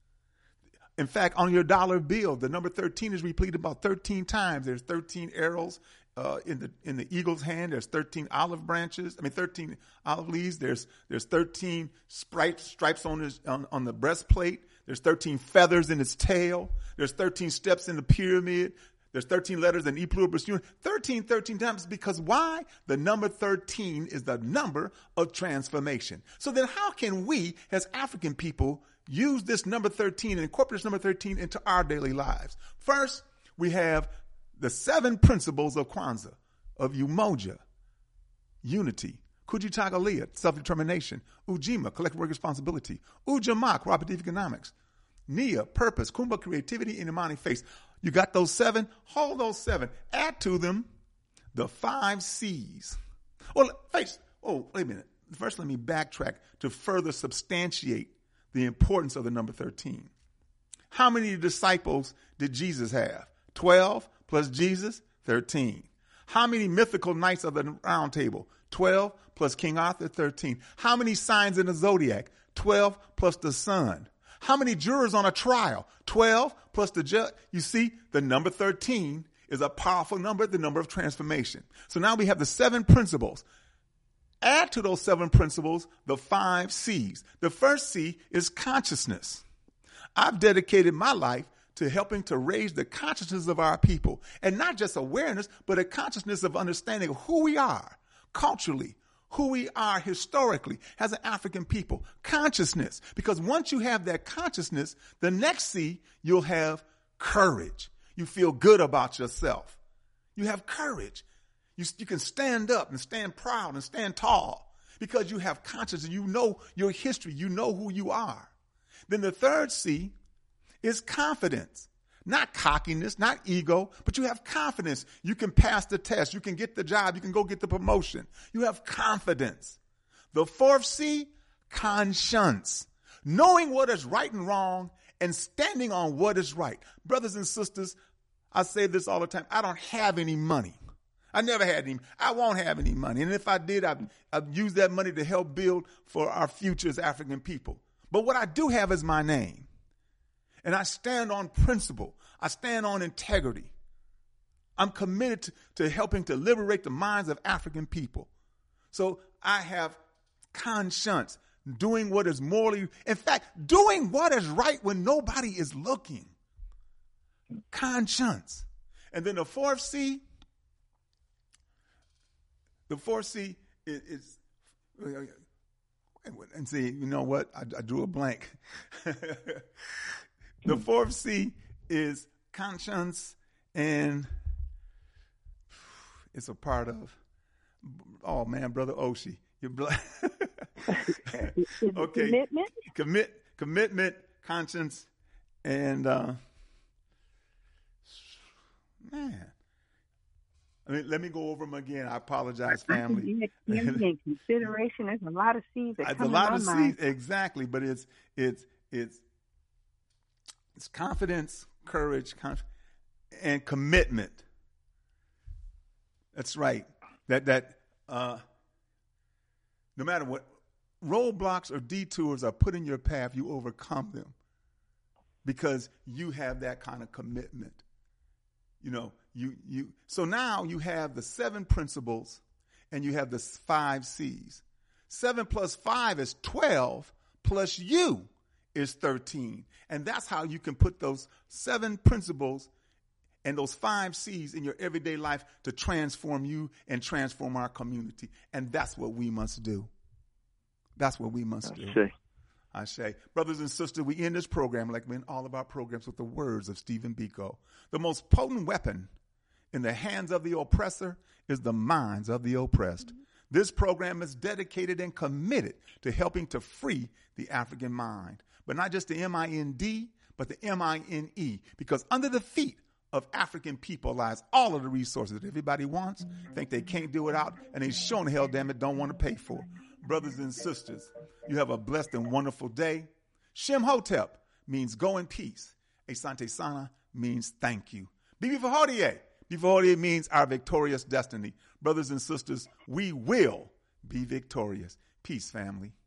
In fact, on your dollar bill, the number thirteen is repeated about thirteen times. There's thirteen arrows uh, in the in the eagle's hand. There's thirteen olive branches. I mean, thirteen olive leaves. There's there's thirteen stripes stripes on his on, on the breastplate. There's thirteen feathers in its tail. There's thirteen steps in the pyramid. There's thirteen letters in E pluribus unum. thirteen, thirteen times, because why? The number thirteen is the number of transformation. So then how can we, as African people, use this number thirteen and incorporate this number thirteen into our daily lives? First, we have the seven principles of Kwanzaa, of Umoja, unity, Kujitalia, self-determination, Ujima, collective work responsibility, Ujamaa, cooperative economics, Nia, purpose, Kumba, creativity, and Imani, faith. You got those seven? Hold those seven. Add to them the five C's. Well, face, oh, wait a minute. First, let me backtrack to further substantiate the importance of the number thirteen. How many disciples did Jesus have? twelve plus Jesus, thirteen. How many mythical knights of the round table? twelve plus King Arthur, thirteen. How many signs in the zodiac? twelve plus the sun. How many jurors on a trial? twelve plus the judge. You see, the number thirteen is a powerful number, the number of transformation. So now we have the seven principles. Add to those seven principles the five C's. The first C is consciousness. I've dedicated my life to helping to raise the consciousness of our people, and not just awareness, but a consciousness of understanding of who we are culturally, who we are historically as an African people. Consciousness. Because once you have that consciousness, the next C, you'll have courage. You feel good about yourself. You have courage. You, you can stand up and stand proud and stand tall because you have consciousness. You know your history. You know who you are. Then the third C is confidence. Not cockiness, not ego, but you have confidence. You can pass the test. You can get the job. You can go get the promotion. You have confidence. The fourth C, conscience. Knowing what is right and wrong and standing on what is right. Brothers and sisters, I say this all the time. I don't have any money. I never had any. I won't have any money. And if I did, I'd, I'd use that money to help build for our future as African people. But what I do have is my name. And I stand on principle. I stand on integrity. I'm committed to, to helping to liberate the minds of African people. So I have conscience, doing what is morally, in fact, doing what is right when nobody is looking. Conscience. And then the fourth C, the fourth C is, is and see, you know what? I, I drew a blank. The fourth C is conscience, and it's a part of, oh man, Brother Oshie, you're black. Okay. Commitment? Commit, commitment, conscience, and, uh, man. I mean, let me go over them again. I apologize, family. In consideration, there's a lot of C's that It's come a lot in of my mind. C's, exactly. But it's it's it's it's confidence, courage, conf- and commitment. That's right. That that uh, no matter what roadblocks or detours are put in your path, you overcome them because you have that kind of commitment. You know, you you. So now you have the seven principles, and you have the five C's. Seven plus five is twelve, plus you is thirteen, and that's how you can put those seven principles and those five C's in your everyday life to transform you and transform our community. And that's what we must do. That's what we must I do. say. I say, brothers and sisters, we end this program like we end all of our programs with the words of Stephen Biko. The most potent weapon in the hands of the oppressor is the minds of the oppressed. This program is dedicated and committed to helping to free the African mind, but not just the M I N D, but the M I N E, because under the feet of African people lies all of the resources that everybody wants, think they can't do it out, and they sure the hell, damn it, don't want to pay for. Brothers and sisters, you have a blessed and wonderful day. Shem Hotep means go in peace. Asante Sana means thank you. Bibi Fahodie. Bibi Fahodie means our victorious destiny. Brothers and sisters, we will be victorious. Peace, family.